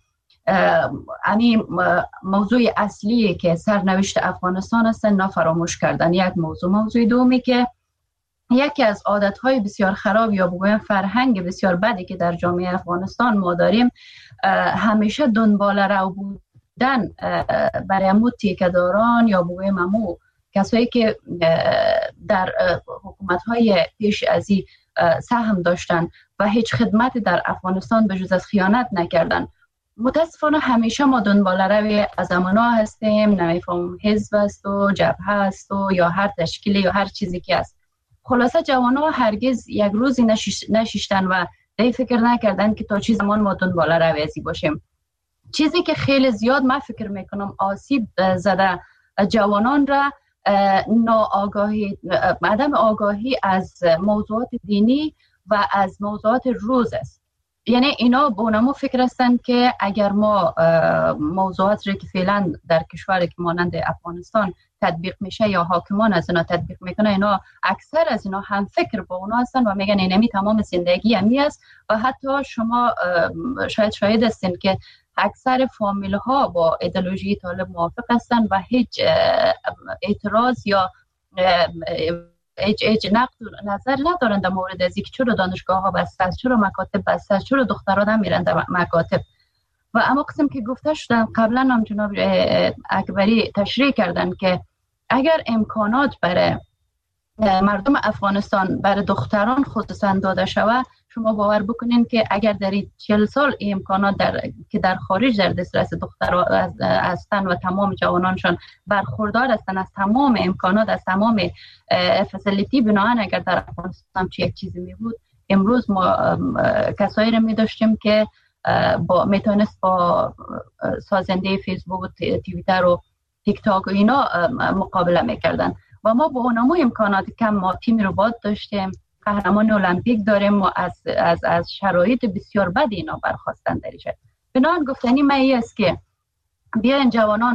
یعنی موضوع اصلی که سرنوشت افغانستان است نافراموش کردن. یک موضوع دومی که یکی از عادتهای بسیار خراب یا بگویم فرهنگ بسیار بدی که در جامعه افغانستان ما داریم، همیشه دنبال رو بودن برای امو تیکه‌داران یا بگویم امو کسایی که در حکومت‌های پیش از این سهم داشتن و هیچ خدمت در افغانستان به جز از خیانت نکردن. متاسفانه همیشه ما دنبال روی از امنا هستیم، نمیفهم حزب است و جبهه است و یا هر تشکیلی یا هر چیزی که است. خلاصه جوانا هرگز یک روزی نشیشتن و دی فکر نکردن که تا چی زمان ما دنبال روی ازی باشیم. چیزی که خیلی زیاد من فکر میکنم آسیب زده جوانان را ناآگاهی، عدم آگاهی از موضوعات دینی و از موضوعات روز است. یعنی اینا به اونمو فکر هستند که اگر ما موضوعات را که فعلا در کشور که مانند افغانستان تطبیق میشه یا حاکمان از اینا تطبیق میکنه، اینا اکثر از اینا هم فکر با اونا هستن و میگن اینمی تمام زندگی همی است. و حتی شما شاید هستین که اکثر فامیل ها با ایدئولوژی طالب موافق هستن و هیچ اعتراض یا هیچ نقد نظر ندارند در مورد از اینکه چرا دانشگاه ها بسته است، چرا مکاتب بسته است، چرا دختران هم میرن در مکاتب. و اما قسم که گفته شدن قبلا هم جناب اکبری تشریح کردن که اگر امکانات برای مردم افغانستان برای دختران خصوصا داده شود، شما باور بکنین که اگر در 40 سال امکانات که در خارج در دسترس دختران هستن و تمام جوانانشان برخوردار هستن از تمام امکانات، از تمام فسیلیتی، بنابراین اگر در افغانستان چه یک چیزی می بود، امروز ما کسایی رو می داشتیم که میتونست با سازنده فیسبوک و توییتر و تیک تاک و اینا مقابله میکردن. و ما با اونمو امکانات کم، ما تیم رباط داشتیم، قهرمان المپیک داریم و از شرایط بسیار بد اینا برخواستن دریشه. بنابراین گفتنی من است که بیاین جوانان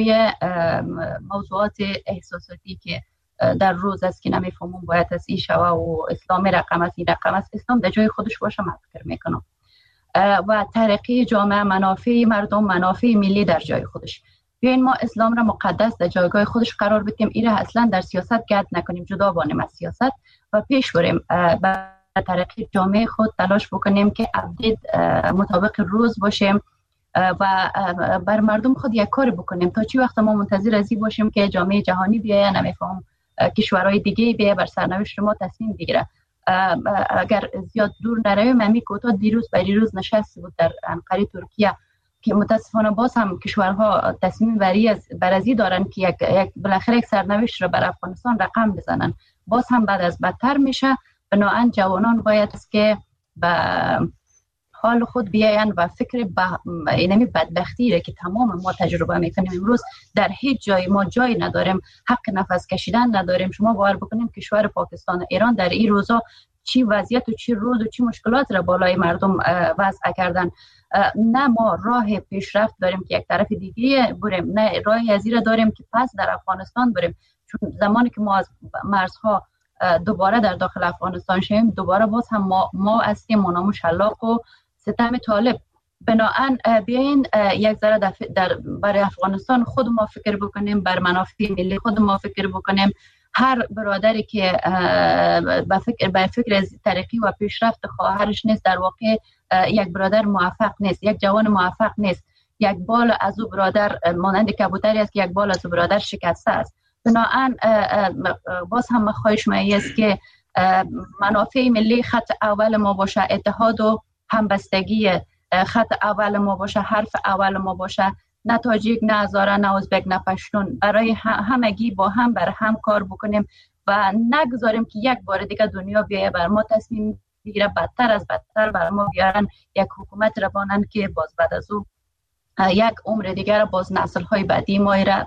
موضوعات احساساتی که در روز است که نمیفهمون باید از این شوه و اسلام رقم است، این رقم است، اسلام در جای خودش باشه من فکر میکنم و ترقی جامعه، منافع مردم، منافع ملی در جای خودش. بیاین ما اسلام را مقدس در جایگاه خودش قرار بدیم، این را اصلا در سیاست گرد نکنیم، جدا بانیم از سیاست و پیش بریم برای ترقی جامعه خود تلاش بکنیم که اپدیت مطابق روز باشیم و بر مردم خود یک کار بکنیم. تا چی وقت ما منتظر ازی باشیم که جامعه جهانی بیاید، نمیفهم کشورهای دیگه بیاید بر سرنوشت ما تصمیم بگیره؟ اگر زیاد دور نرویم، من کوتاه دیروز نشست بود در انقره ترکیه که متاسفانه باز هم کشورها تصمیم برازی دارن که یک بالاخره یک سرنوشت رو بر افغانستان رقم بزنن. باز هم بعد از بدتر میشه. بنابراین جوانان باید که به حال خود بیاین و فکر اینمی بدبختی را که تمام ما تجربه میکنیم امروز، در هیچ جای ما جای نداریم، حق نفس کشیدن نداریم. شما باور بکنیم کشور پاکستان و ایران در این روزا چی وضعیت و چی روز و چی مشکلات را بالای مردم وضع کردن. نه ما راه پیشرفت داریم که یک طرف دیگه بریم، نه راهی از این داریم که پس در افغانستان بریم. چون زمانی که ما از مرزها دوباره در داخل افغانستان شیم، دوباره باز هم ما هستیم منامو شلاق و ستم طالب. بناهن بیاین یک ذره برای افغانستان خود ما فکر بکنیم، بر منافع ملی خود ما فکر بکنیم. هر برادری که به فکر ترقی و پیشرفت خواهرش نیست، در واقع یک برادر موفق نیست، یک جوان موفق نیست. یک بال از او برادر مانند کبوتری است که یک بال از او برادر شکسته است. بناهن باز هم خواهش من است که منافع ملی خط اول ما باشه، اتحاد و همبستگی خط اول ما باشه، حرف اول ما باشه. نه تاجیک، نه هزاره، نه ازبک، نه پشتون. برای همگی با هم بر هم کار بکنیم و نگذاریم که یک بار دیگه دنیا بیایه بر ما تصمیم بگیره، بدتر از بدتر بر ما بیارن یک حکومت را بانن که باز بعد از او یک عمر دیگر باز نسل های بعدی ما را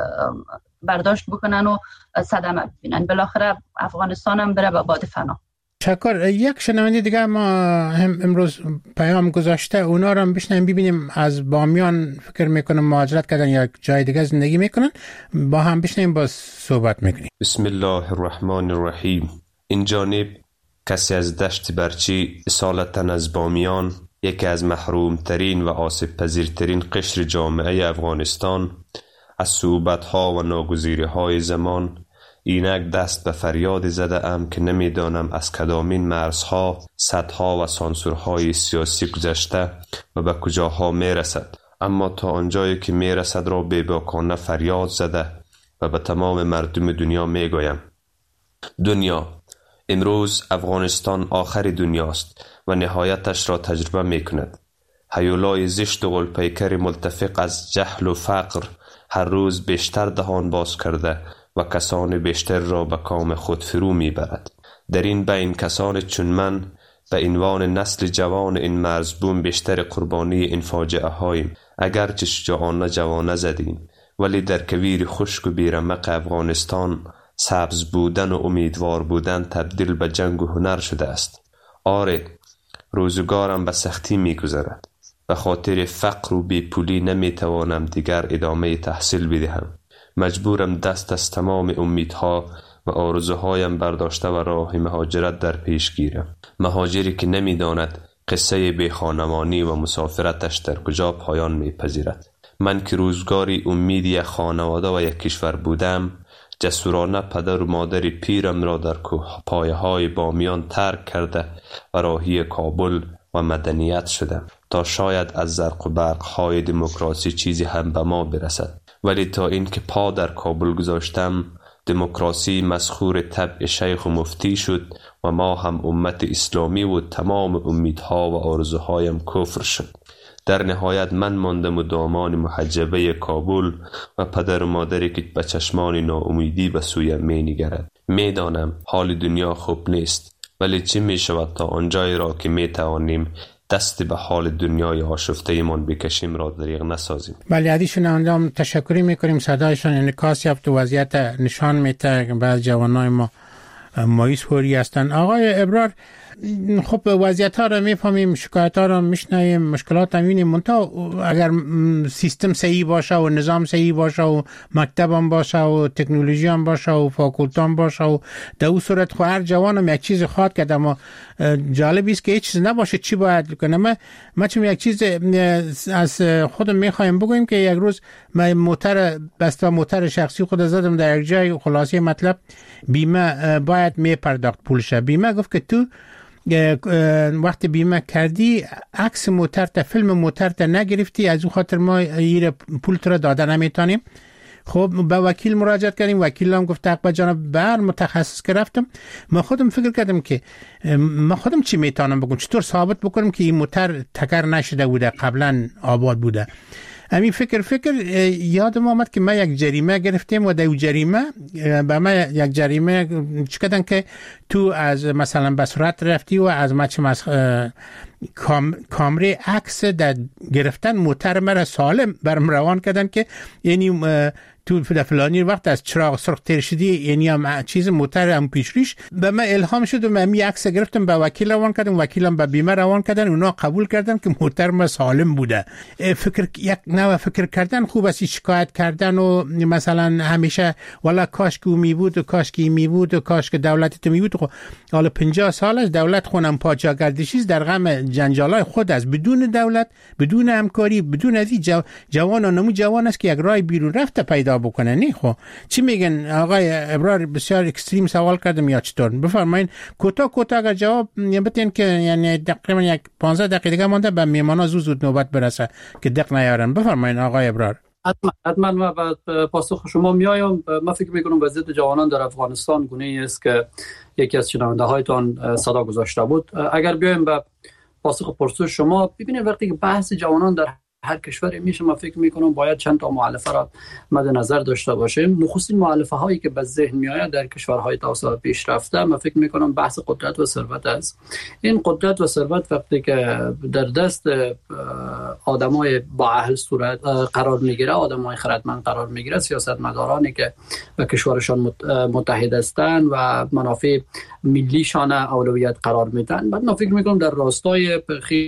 برداشت بکنن و صدمه ببینن. بالاخره افغانستان هم بره به باد فنا. شکر. یک شنونده دیگه ما هم امروز پیام گذاشته، اونا رو هم بشنیم ببینیم از بامیان فکر میکنم مهاجرت کردن یا جای دیگه زندگی میکنن، با هم بشنیم باز صحبت میکنیم. بسم الله الرحمن الرحیم. این جانب کسی از دشت برچی اصالتا از بامیان، یکی از محروم ترین و آسیب پذیرترین قشر جامعه افغانستان، از صعوبت‌ها و ناگزیری‌های زمان اینک دست به فریاد زده ام که نمیدانم از کدامین مرزها، سدها و سانسورهای سیاسی گذشته و به کجاها میرسد، اما تا آنجایی که میرسد را بی‌باکانه فریاد زده و به تمام مردم دنیا میگویم: دنیا، امروز افغانستان آخر دنیاست و نهایتش را تجربه میکند. هیولای زشت و غلپیکر ملتفق از جهل و فقر هر روز بیشتر دهان باز کرده و کسان بیشتر را به کام خود فرو میبرد. در این بین کسان چون من به عنوان نسل جوان این مرزبون بیشتر قربانی این فاجعه هاییم. اگرچه شجاعانه جوانه زدیم، ولی در کویر خشک و بیرمق افغانستان سبز بودن و امیدوار بودن تبدیل به جنگ و هنر شده است. آره، روزگارم به سختی میگذرد. به خاطر فقر و بیپولی نمیتوانم دیگر ادامه تحصیل بدهم. مجبورم دست از تمام امیدها و آرزوهایم برداشته و راه مهاجرت در پیش گیرم. مهاجری که نمیداند قصه بیخانمانی و مسافرتش در کجا پایان میپذیرد. من که روزگاری امیدی خانواده و یک کشور بودم، جسورانه پدر و مادر پیرم را در پایه های بامیان ترک کرده و راهی کابل و مدنیت شدم تا شاید از زرق و برق های دموکراسی چیزی هم به ما برسد. ولی تا این که پا در کابل گذاشتم، دموکراسی مسخور طبع شیخ و مفتی شد و ما هم امت اسلامی و تمام امیدها و آرزوهایم کفر شد. در نهایت من ماندم و دامان محجبه کابل و پدر و مادری که به چشمان ناامیدی به سویم می نگرد. می دانم حال دنیا خوب نیست، ولی چه می شود تا آنجایی را که می توانیم دست به حال دنیای آشفته من بکشیم را دریغ نسازیم. بله، عزیزان اندام تشکری میکنیم. صدایشان انعکاس یافت و وضعیت نشان میده که بعض جوانای ما مایوس هوری هستند. آقای ابرار، خب وضعیت ها را میفهمیم، شکایت ها را میشنویم، مشکلات هم میبینیم، منتها اگر سیستم صحیح باشه و نظام صحیح باشه و مکتب هم باشه و تکنولوژی هم باشه و فاکولت هم باشه و در اون صورت خو هر جوان هم یک چیز خواهد کرد. اما جالب است که هیچ چیز نباشه چی باید کنه. ما چون یک چیز از خودم میخوایم بگویم که یک روز من موتر شخصی خود زدم در یک جای، خلاصه مطلب بیمه باید میپرداخت پولشه. بیمه گفت که تو وقتی بیمه کردی عکس موتر تا فیلم موتر تا نگرفتی، از اون خاطر ما این پول را داده نمیتونیم. خب به وکیل مراجعت کردیم، وکیل هم گفت اقبا جانب بر متخصص که رفتم. من خودم فکر کردم که من خودم چی میتونم بکنم، چطور ثابت بکنم که این موتر تکر نشده بوده، قبلا آباد بوده. همین فکر یادم آمد که ما یک جریمه گرفتیم و در اون جریمه به ما یک جریمه چکدن که تو از مثلا بسرعت رفتی و از کامره عکس در گرفتن موتر مرا سالم برم روان کردن که یعنی تو فلانی وقت از چراغ سرخ تیر شدی، یعنی هم چیز موتر هم پیشریش به من الهام شد و من می عکس گرفتم به وکیل روان کردم، وکیلم به بیمه روان کردن، اونا قبول کردن که موتر ما سالم بوده. یک نوع فکر کردن خوب است، شکایت کردن و مثلا همیشه والا کاش که می بود و کاش که می بود و کاش که دولت تو می بود. حالا 50 سال از دولت خونم پاچاگردشی در غم جنجالای خود است، بدون دولت، بدون همکاری، بدون از جوان و نمو جوان است که یک راه بیرون رفته پیدا بکنه. نه خب چی میگن آقای ابرار؟ بسیار اکستریم سوال کردم یا چطور؟ بفرمایین کوتاه اگر جواب بدین که یعنی تقریبا یک 15 دقیقه دیگه مونده به میهمانا زود نوبت برسه که دق نیارن. بفرمایین آقای ابرار. حتما من بعد پاسخ شما میایم. من فکر میکنم وضعیت جوانان در افغانستان گونه است که یکی از شنونده هایتان صدا گذاشته بود. اگر بیایم به پاسخ پرسش شما، ببینید وقتی که بحث جوانان در هر کشوری میشه، من فکر میکنم باید چند تا مؤلفه را مد نظر داشته باشیم. نخستین مؤلفه هایی که به ذهن میآید در کشورهای توسعه پیشرفته، من فکر میکنم بحث قدرت و ثروت است. این قدرت و ثروت وقتی که در دست آدمای با اهل صورت قرار میگیره، آدمای خردمند قرار میگیره، سیاستمدارانی که به کشورشان متحد هستند و منافع ملیشان اولویت قرار میدن، بعد من فکر میکنم در راستای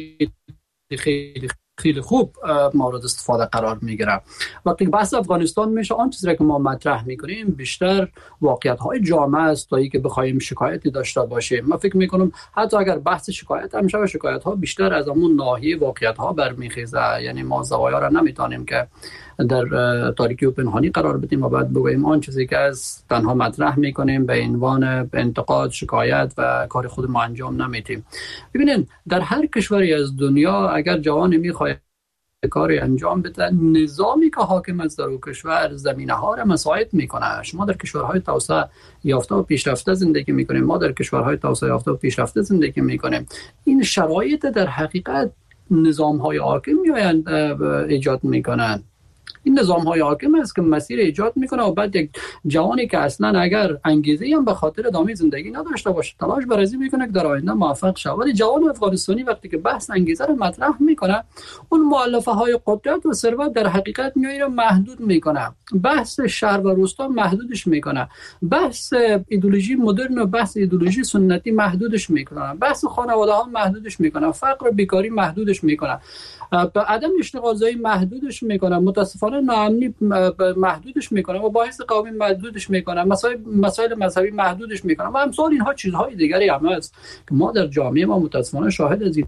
خیلی خوب مورد استفاده قرار میگیره. وقتی بحث افغانستان میشه، آن چیزی که ما مطرح میکنیم بیشتر واقعیت های جامعه است تا اینکه بخوایم شکایتی داشته باشیم. من فکر میکنم حتی اگر بحث شکایت هم شه، شکایت ها بیشتر از همون ناحیه واقعیت ها برمیخیزه. یعنی ما زوایا را نمیتونیم که در تاریکی و پنهانی قرار بدیم و بعد بگوییم آن چیزی که از تنها مطرح میکنیم به عنوان انتقاد، شکایت و کار خود ما انجام نمیدیم. ببینید در هر کشوری از دنیا اگر جوان میخواد کاری انجام بده، نظامی که حاکم است در کشور زمینه ها را مساعد میکنه. شما در کشورهای توسعه یافته و پیشرفته زندگی میکنیم، ما در کشورهای توسعه یافته و پیشرفته زندگی میکنیم. این شرایط در حقیقت نظام های حاکم میآیند ایجاد میکنن. این نظام های حاکم است که مسیر ایجاد میکنه و بعد یک جوانی که اصلا اگر انگیزه هم به خاطر ادامه زندگی نداشته باشه، تلاش برازی میکنه که در آینده موفق شه. ولی جوان افغانستانی وقتی که بحث انگیزه رو مطرح میکنه، اون مؤلفه های قدرت و ثروت در حقیقت میایره محدود میکنه، بحث شهر و روستا محدودش میکنه، بحث ایدئولوژی مدرن و بحث ایدئولوژی سنتی محدودش میکنه، بحث خانواده ها محدودش میکنه، فقر و بیکاری محدودش میکنه، به عدم اشتغال زایی محدودش میکنه، متاسفانه ناامنی محدودش میکنه و باعث قومی محدودش میکنه، مسائل مذهبی محدودش میکنه و امثال اینها چیزهای دیگری هم هست که ما در جامعه ما متاسفانه شاهد از این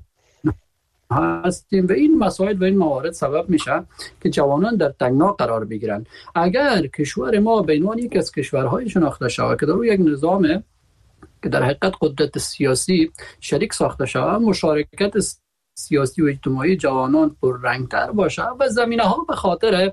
هستیم و این مسائل و این موارد سبب میشه که جوانان در تنگنا قرار بگیرن. اگر کشور ما به عنوان یک از کشورهای شناخته شود که در یک نظام که در حقیقت قدرت سیاسی شریک ساخته شود، مشارکت سیاسی و اجتماعی جوانان پررنگتر باشه و زمینه ها به خاطر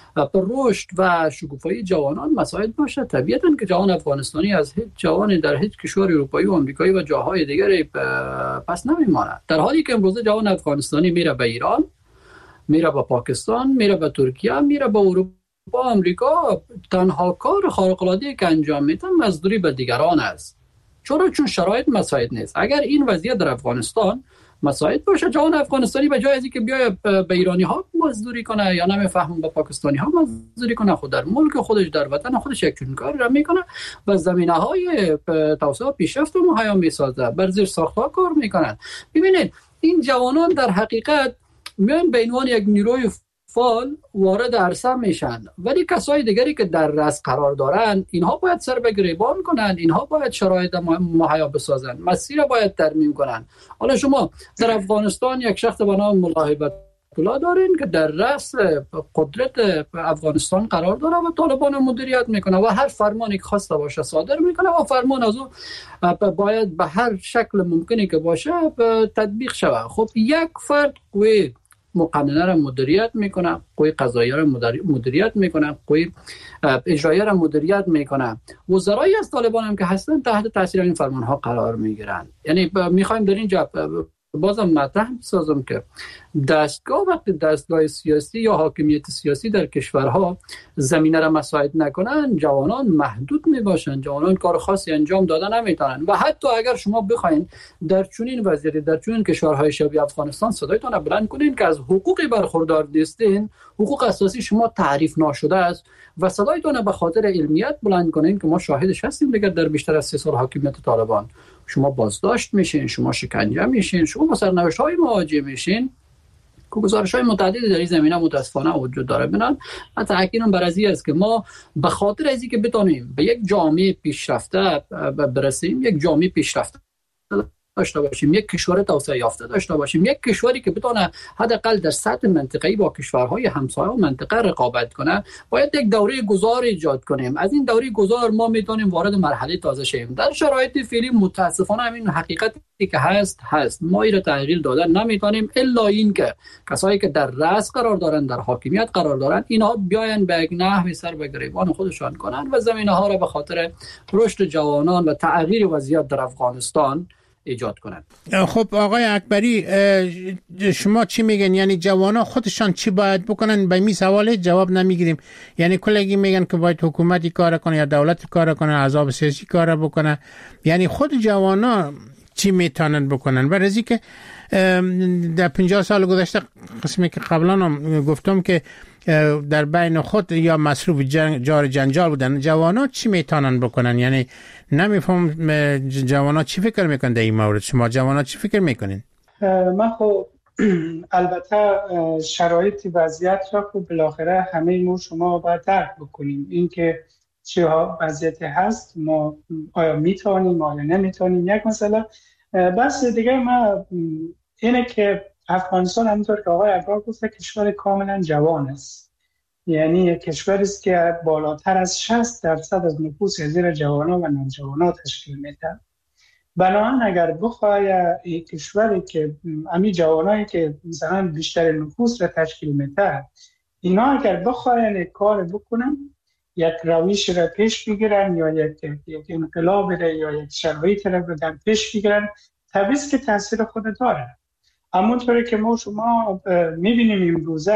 رشد و شکوفایی جوانان مساعد باشه، طبیعتاً که جوان افغانستانی از هیچ جوانی در هیچ کشور اروپایی و آمریکایی و جاهای دیگری پس نمیماند. در حالی که امروز جوان افغانستانی میره به ایران، میره به پاکستان، میره به ترکیه، میره به اروپا، آمریکا، تنها کار خارق العاده که انجام میده مزدوری به دیگران است. چون شرایط مساعد نیست. اگر این وضعیت در افغانستان مساعد باشه، جوان افغانستانی به جای از اینکه بیای به ایرانی ها مزدوری کنه یا نمیفهمم به پاکستانی ها مزدوری کنه، خود در ملک خودش در وطن خودش یک چنین کاری را میکنه و زمینه های توسعه پیشرفت رو مهیا میسازه، بر زیر ساختها کار میکنن. ببینید این جوانان در حقیقت میان به عنوان یک نیروی فعال وارد عرصه میشن، ولی کسای دیگری که در رأس قرار دارن اینها باید سر به گریبان کنن، اینها باید شرایط مهیا بسازن، مسیر باید ترمیم کنن. حالا شما در افغانستان یک شخص به نام ملا هیبت الله دارین که در رأس قدرت افغانستان قرار داره و طالبان مدیریت میکنه و هر فرمانی که خواسته باشه صادر میکنه و فرمان از او باید به هر شکل ممکنی که باشه تطبیق شود. خب یک فرد قوی مقننه را مدیریت میکنه، قوی قضاییه را مدیریت میکنه، قوی اجراییه را مدیریت میکنه. وزرایی از طالبان هم که هستن تحت تاثیر این فرمان ها قرار میگیرن. یعنی میخوایم در اینجا بازم مطرح می‌سازم که وقتی دستگاه سیاسی یا حاکمیت سیاسی در کشورها زمینه را مساعد نکنن، جوانان محدود میباشن، جوانان کار خاصی انجام دادن نمیتونن. و حتی اگر شما بخواید در چنین وضعیتی در چنین کشورهای شبیه افغانستان صدایتان را بلند کنین که از حقوقی برخوردار نیستین، حقوق اساسی شما تعریف ناشده است و صدایتان به خاطر علمیت بلند کنین که ما شاهدش هستیم دیگر در بیشتر از 3 سال حاکمیت طالبان شما بازداشت میشین، شما شکنجه میشین، شما با سرنوشت‌های مواجه میشین که گزارش‌های متعددی در این زمینه متاسفانه وجود داره. بنابراین تاکیدم بر این است که ما به خاطر از اینکه بتونیم به یک جامعه پیشرفته برسیم، یک جامعه پیشرفته داشته باشیم، یک کشور توسعه یافته داشته باشیم، یک کشوری که بتونه حداقل در سطح منطقه‌ای با کشورهای همسایه و منطقه رقابت کنه، باید یک دوره گذار ایجاد کنیم. از این دوره گذار ما میتونیم وارد مرحله تازه شیم. در شرایط فعلی متاسفانه همین حقیقتی که هست ما این را تغییر دادن نمیتونیم الا این که کسایی که در رأس قرار دارن، در حاکمیت قرار دارن، اینها بیاین به یک نحوی سر به گریبان خودشان کنن و زمینه‌ها را به خاطر رشد جوانان و تغییر وضعیت در افغانستان ایجاد کنند. خب آقای اکبری، شما چی میگن؟ یعنی جوانا خودشان چی باید بکنن؟ به این سوال جواب نمیگیریم. یعنی کلگی میگن که باید حکومتی کار کنه یا دولت کار کنه، احزاب سیاسی کار بکنه. یعنی خود جوانا چی میتونن بکنن؟ برای که در 50 سال گذشته قسمی که قبلا هم گفتم که در بین خود یا مصروف جنجال بودن، جوانا چی میتونن بکنن؟ یعنی نمیفهم جوانا چی فکر میکنن در این مورد. شما جوانا چی فکر میکنین؟ من خب البته شرایط وضعیت را خب بالاخره همه ما شما باید درک بکنیم. این که چه وضعیتی هست، ما آیا میتونیم آیا نمیتونیم یک مسئله. بس دیگه ما اینه که افغانستان همونطور که آقای اکبر گفت کشور کاملا جوان است. یعنی یک کشوری است که بالاتر از 60% از نفوس زیر جوانان و نوجوانان تشکیل میده. بنابراین اگر بخوای یک کشوری که امی جوانایی که مثلا بیشتر نفوس را تشکیل میده، اینا اگر بخواین کار بکنن، یک رویش را پیش بگیرن یا یک انقلاب را یا یک شرایط را بدن پیش بگیرن، طبیعی است که تاثیر خود داره. همونطوری که ما شما میبینیم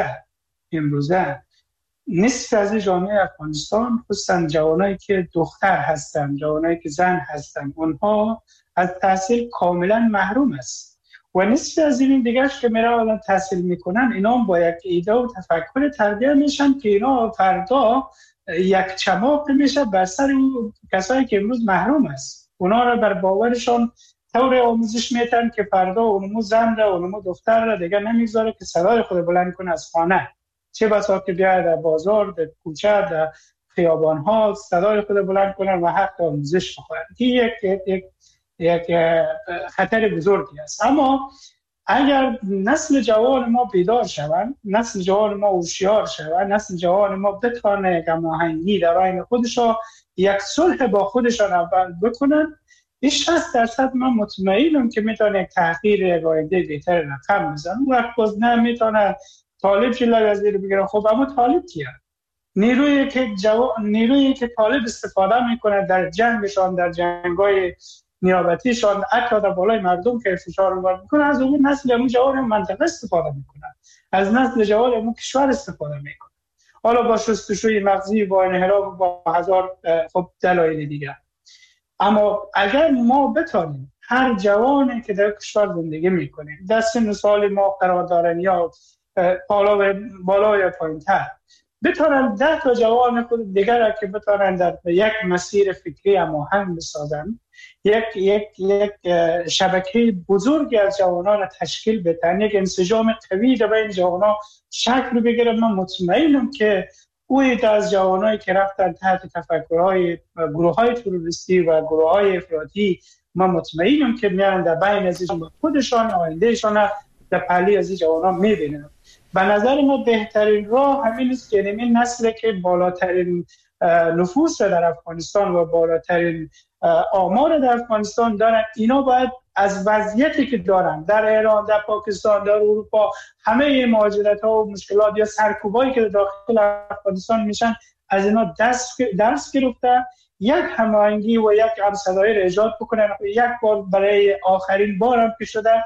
امروزه نصف از جامعه افغانستان، خصوصا جوانایی که دختر هستن، جوانایی که زن هستن، اونها از تحصیل کاملا محروم است. و نصف از این دیگرش که میرن تحصیل میکنن، اینا با یک ایده و تفکر تربیت میشن که اینا فردا یک چماق میشه بر سر کسایی که امروز محروم است. اونا را بر باورشان طور آموزش میتن که فردا اونمو زن را، اونمو دختر را دیگه نمیذاره که صدای خود بلند کنه از خانه. چه بسا که بیاید در بازار، در کوچه، در خیابان ها صدای خود بلند کنن و حق آموزش بخواهند. یک خطر بزرگی است. اما اگر نسل جوان ما بیدار شوند، نسل جوان ما هوشیار شوند، نسل جوان ما بتوانه یک هماهنگی در بین خودشان، یک صلح با خودشان اول بکنن، 60% من مطمئنم که میتونه یک تغییر آینده بهتر رقم بزنه. وقت باز نمیتونه طالب جلوی از این بگیره. خب اما طالب کیه؟ نیرویی که طالب استفاده میکنه در جنگشان، در جنگای نیابتیشان، حتی در بالای مردم که فشار میکنه، از اون نسل امون جوان منطقه استفاده میکنه، از نسل جوان امون کشور استفاده میکنه، حالا با شستشوی مغزی، با انحراف، با هزار خب دلایل دیگر. اما اگر ما بتونیم هر جوانی که در کشور زندگی میکنه، در سن سال ما قرار دارن یا بالا یا پایین‌تر، بتونن 10 تا جوان خود دیگر که بتونن در یک مسیر فکری هماهنگ بسازن، یک شبکه بزرگی از جوانان را تشکیل بدن، یک انسجام قوی در بین جوانان شکل بگیره، من مطمئنم که اوی از جوانایی که رفتن تحت تفکرهای گروه‌های تروریستی و گروه‌های افراطی، من مطمئنم که میان در بین از خودشان آیندهشان در پهلوی از جوانان میبینن. به نظر ما بهترین راه همین است که این نسل که بالاترین نفوس در افغانستان و بالاترین آمار در افغانستان دارن، اینا باید از وضعیتی که دارن در ایران، در پاکستان، در اروپا، همه مهاجرت‌ها و مشکلات یا سرکوبایی که در داخل افغانستان میشن، از اینا درس گرفته، یک هماهنگی و یک همصدایی را ایجاد بکنن. یک بار برای آخرین بار هم که شده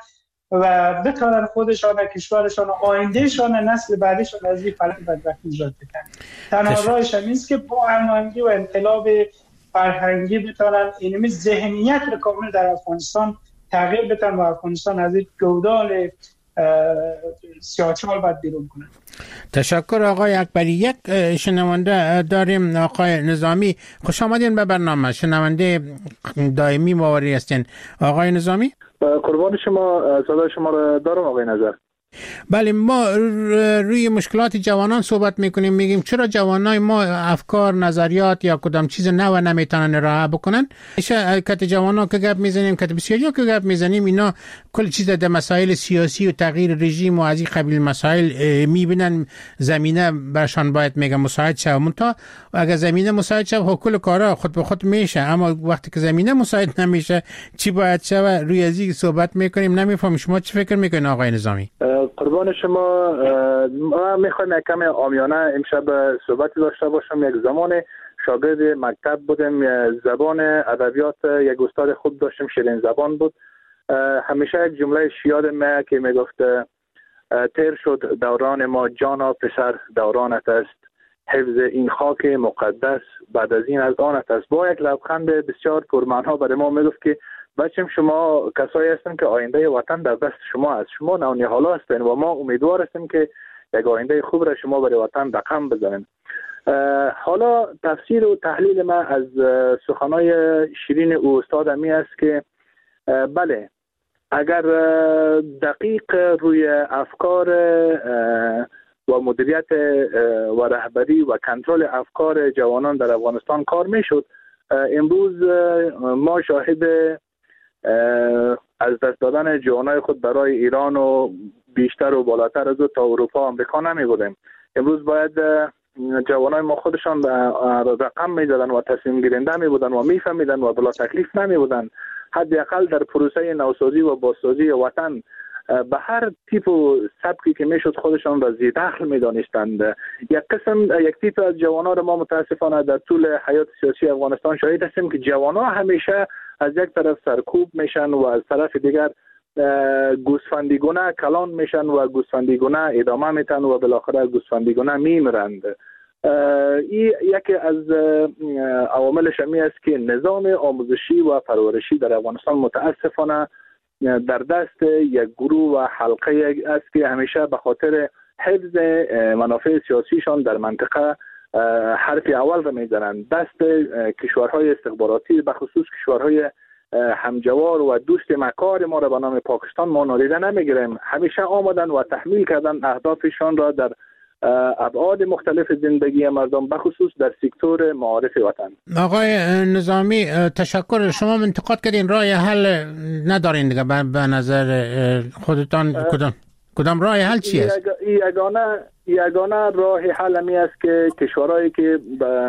و بتونن خودشان، کشورشان، آیندهشان، نسل بعدشان از این فرهنگ بدبختی نجات بدن. تنها راهش همین است که با هماهنگی و انقلاب فرهنگی بتونن این ذهنیت رو کامل در افغانستان تغییر بدن و افغانستان از این گودال سیاچال باید بیرون کنن. تشکر آقای اکبری. یک شنونده داریم، آقای نظامی. خوش آمدین به برنامه. شنونده دائمی ماوری هستین. آقای نظامی، قربان شما، صدای شما را دارم آقای نظر. بله، ما روی مشکلات جوانان صحبت میکنیم، میگیم چرا جوانای ما افکار، نظریات یا کدام چیز نو نمیتونن ارائه بکنن. کت جوانا که گپ میزنیم، کت بسیاری که گپ میزنیم، اینا کل چیز در مسائل سیاسی و تغییر رژیم و از این قبیل مسائل میبینن زمینه برشان باید میگم مساعد شه. منتها اگر زمینه مساعد شه کل کارا خود به خود میشه، اما وقتی که زمینه مساعد نمیشه چی باید شه؟ روی ازی صحبت میکنیم. نمیفهم شما چی فکر میکنین آقای نظامی؟ قربان شما، ما میخوایم کمی عامیانه امشب صحبتی داشته باشم. یک زمان شاگرد مکتب بودم، زبان ادبیات یک استاد خوب داشتم، شیرین زبان بود. همیشه یک جمله یادم که میگفت تیر شد دوران ما جانا پسر دورانت است، حفظ این خاک مقدس بعد از این از آنت است. با یک لبخند بسیار پرمعنا برای ما میگفت که بچم شما کسایی هستن که آینده وطن در دست شما است، شما نونیحالا هستین و ما امیدوار هستیم که یک آینده خوب را شما برای وطن رقم بزنین. حالا تفسیر و تحلیل ما از سخنای شیرین او استاد می است که بله، اگر دقیق روی افکار و مدیریت و رهبری و کنترل افکار جوانان در افغانستان کار میشد، امروز ما شاهد از دست دادن جوانای خود برای ایران و بیشتر و بالاتر از تا اروپا و آمریکا نمی بودیم. امروز باید جوانای ما خودشان رقم می زدن و تصمیم گیرنده می بودن و می فهمیدن و بلا تکلیف نمی بودن. حداقل در پروسه نوسازی و بازسازی وطن به هر تیپ و سبکی که میشد خودشان را ذی دخل می دانستند. یک تیپ از جوانان را ما متاسفانه در طول حیات سیاسی افغانستان شاهد هستیم که جوانان همیشه از یک طرف سرکوب میشن و از طرف دیگر گوسفندیگونه کلان میشن و گوسفندیگونه ادامه میتن و بالاخره گوسفندیگونه میمیرند. این یکی از عواملش می است که نظام آموزشی و پرورشی در افغانستان متاسفانه در دست یک گروه و حلقه است که همیشه به خاطر حفظ منافع سیاسیشان در منطقه حرف اول را میزنند. دست کشورهای استخباراتی به خصوص کشورهای همجوار و دوست مکار ما را به نام پاکستان ما نادیده نمیگیریم. همیشه آمدن و تحمیل کردن اهدافشان را در ابعاد مختلف زندگی مردم به خصوص در سکتور معارف وطن. آقای نظامی تشکر. شما انتقاد کردین راه حل ندارین دیگه، به نظر خودتان کدام راه حل چی است؟ یگانه راه حل می است که کشورهایی که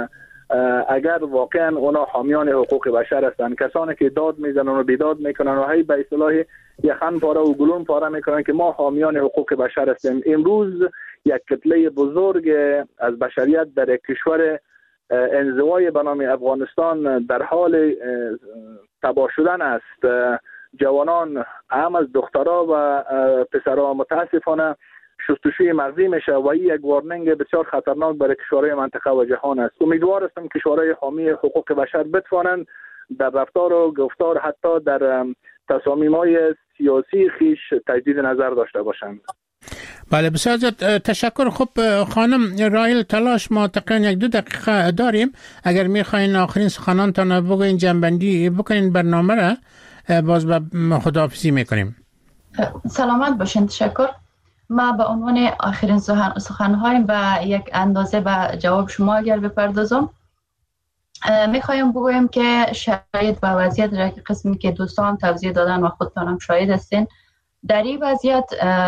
اگر واقعا اونا حامیان حقوق بشر هستند، کسانی که داد میزنن و بیداد میکنن و هی به اصطلاح یخن پاره و گلون پاره میکنن که ما حامیان حقوق بشر هستیم. امروز یک کتله بزرگ از بشریت در یک کشور انزوای به نام افغانستان در حال تباه شدن است. جوانان هم از دخترها و پسرها متاسفانه شستشوی مغزی میشه و این یک وارنینگ بسیار خطرناک برای کشورهای منطقه و جهان است. امیدوار هستم کشورهای حامی حقوق بشر بتوانند در رفتار و گفتار حتی در تصامیم‌های سیاسی خیش تجدید نظر داشته باشند. بله، بسیار تشکر. خب خانم رایل تلاش، ما تقریبا 1-2 دقیقه داریم. اگر میخواین آخرین سخنانتان بگوین، جنبندی بکنین برنامه را، باز به خداحافظی میکنیم. سلامت باشین. تشکر. ما به عنوان آخرین سخنهایم به یک اندازه به جواب شما اگر بپردازم، میخوایم بگویم که شاید به وضعیت را که قسمی که دوستان توضیح دادن و خودتان هم شاهد هستین، در این وضعیت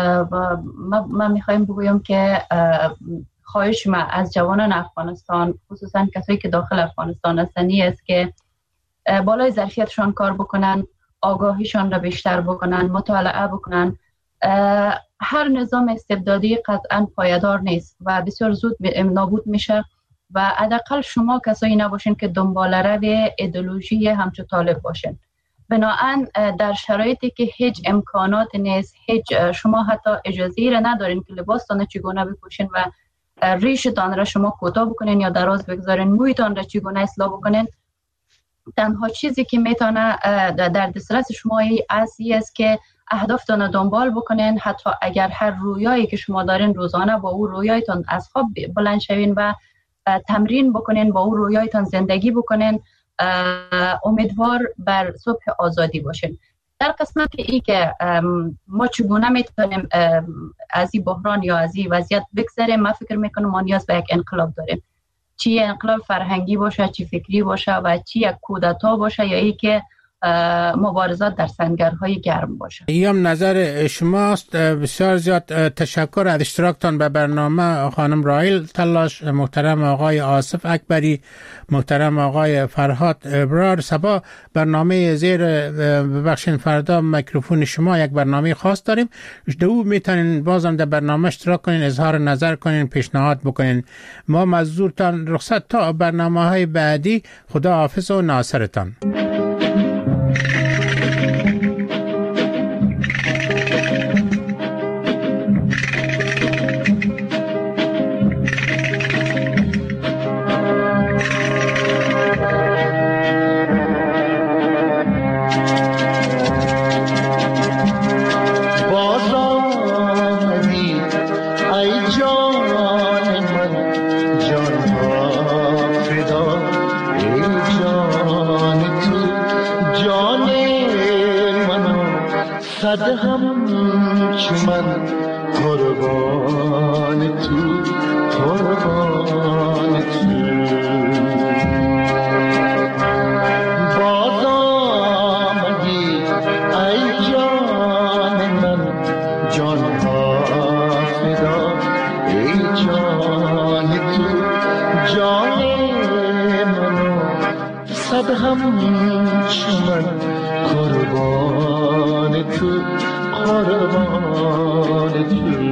ما میخوایم بگویم که خواهش ما از جوانان افغانستان، خصوصا کسایی که داخل افغانستان هستند، است که بالای ظرفیتشان کار بکنن، آگاهیشان را بیشتر بکنن، مطالعه بکنن. هر نظام استبدادی قطعا پایدار نیست و بسیار زود نابود میشه و حداقل شما کسایی نباشین که دنبال رو ایدئولوژی همچو طالب باشین. بنابراین در شرایطی که هیچ امکانات نیست، هیچ شما حتی اجازه را ندارین که لباستان چگونه بپوشین و ریشتان را شما کوتاه بکنین یا دراز بگذارین، مویتان را چگونه اصلاح بکنین، تنها چیزی که میتونه در دسترس شما است که اهدافتان را دنبال بکنین. حتی اگر هر رویایی که شما دارین روزانه با او رویایتان از خواب بلند شوین و تمرین بکنین، با او رویایتان زندگی بکنین، امیدوار بر صبح آزادی باشین. در قسمت ای که ما چگونه میتونیم از این بحران یا از این وضعیت بگذریم، من فکر میکنم ما نیاز به یک انقلاب داریم، چی انقلاب فرهنگی باشه، چی فکری باشه و چی یک کودتا باشه یا ای که مبارزات در سنگرهای گرم باشه. ایام نظر شماست. بسیار زیاد تشکر از اشتراکتان به برنامه خانم رائیل تلاش، محترم آقای آصف اکبری، محترم آقای فرهاد ابرار. صبا برنامه زیر ببخشین فردا میکروفون شما یک برنامه خاص داریم، دو میتونین بازم در برنامه اشتراک کنین، اظهار نظر کنین، پیشنهاد بکنین. ما مزدورتان رخصت تا برنامه های بعدی. خدا حافظ و ناصرتان. صد هم چمن قربان تو، قربان تو. باز آمدی ای جان من، جان ها فدا ای جان تو، جان منو صد هم چمن قربان تو، قربان تو.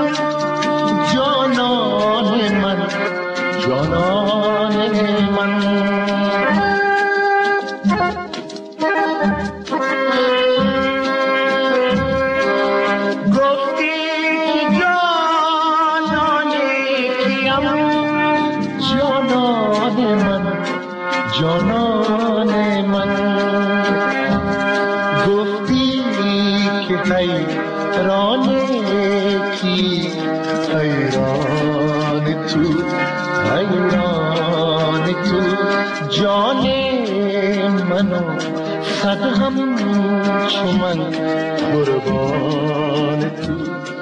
جانان من جانان من جانان من گفتی که حیران کی حیران تو جان منو صد هم چو من قربان تو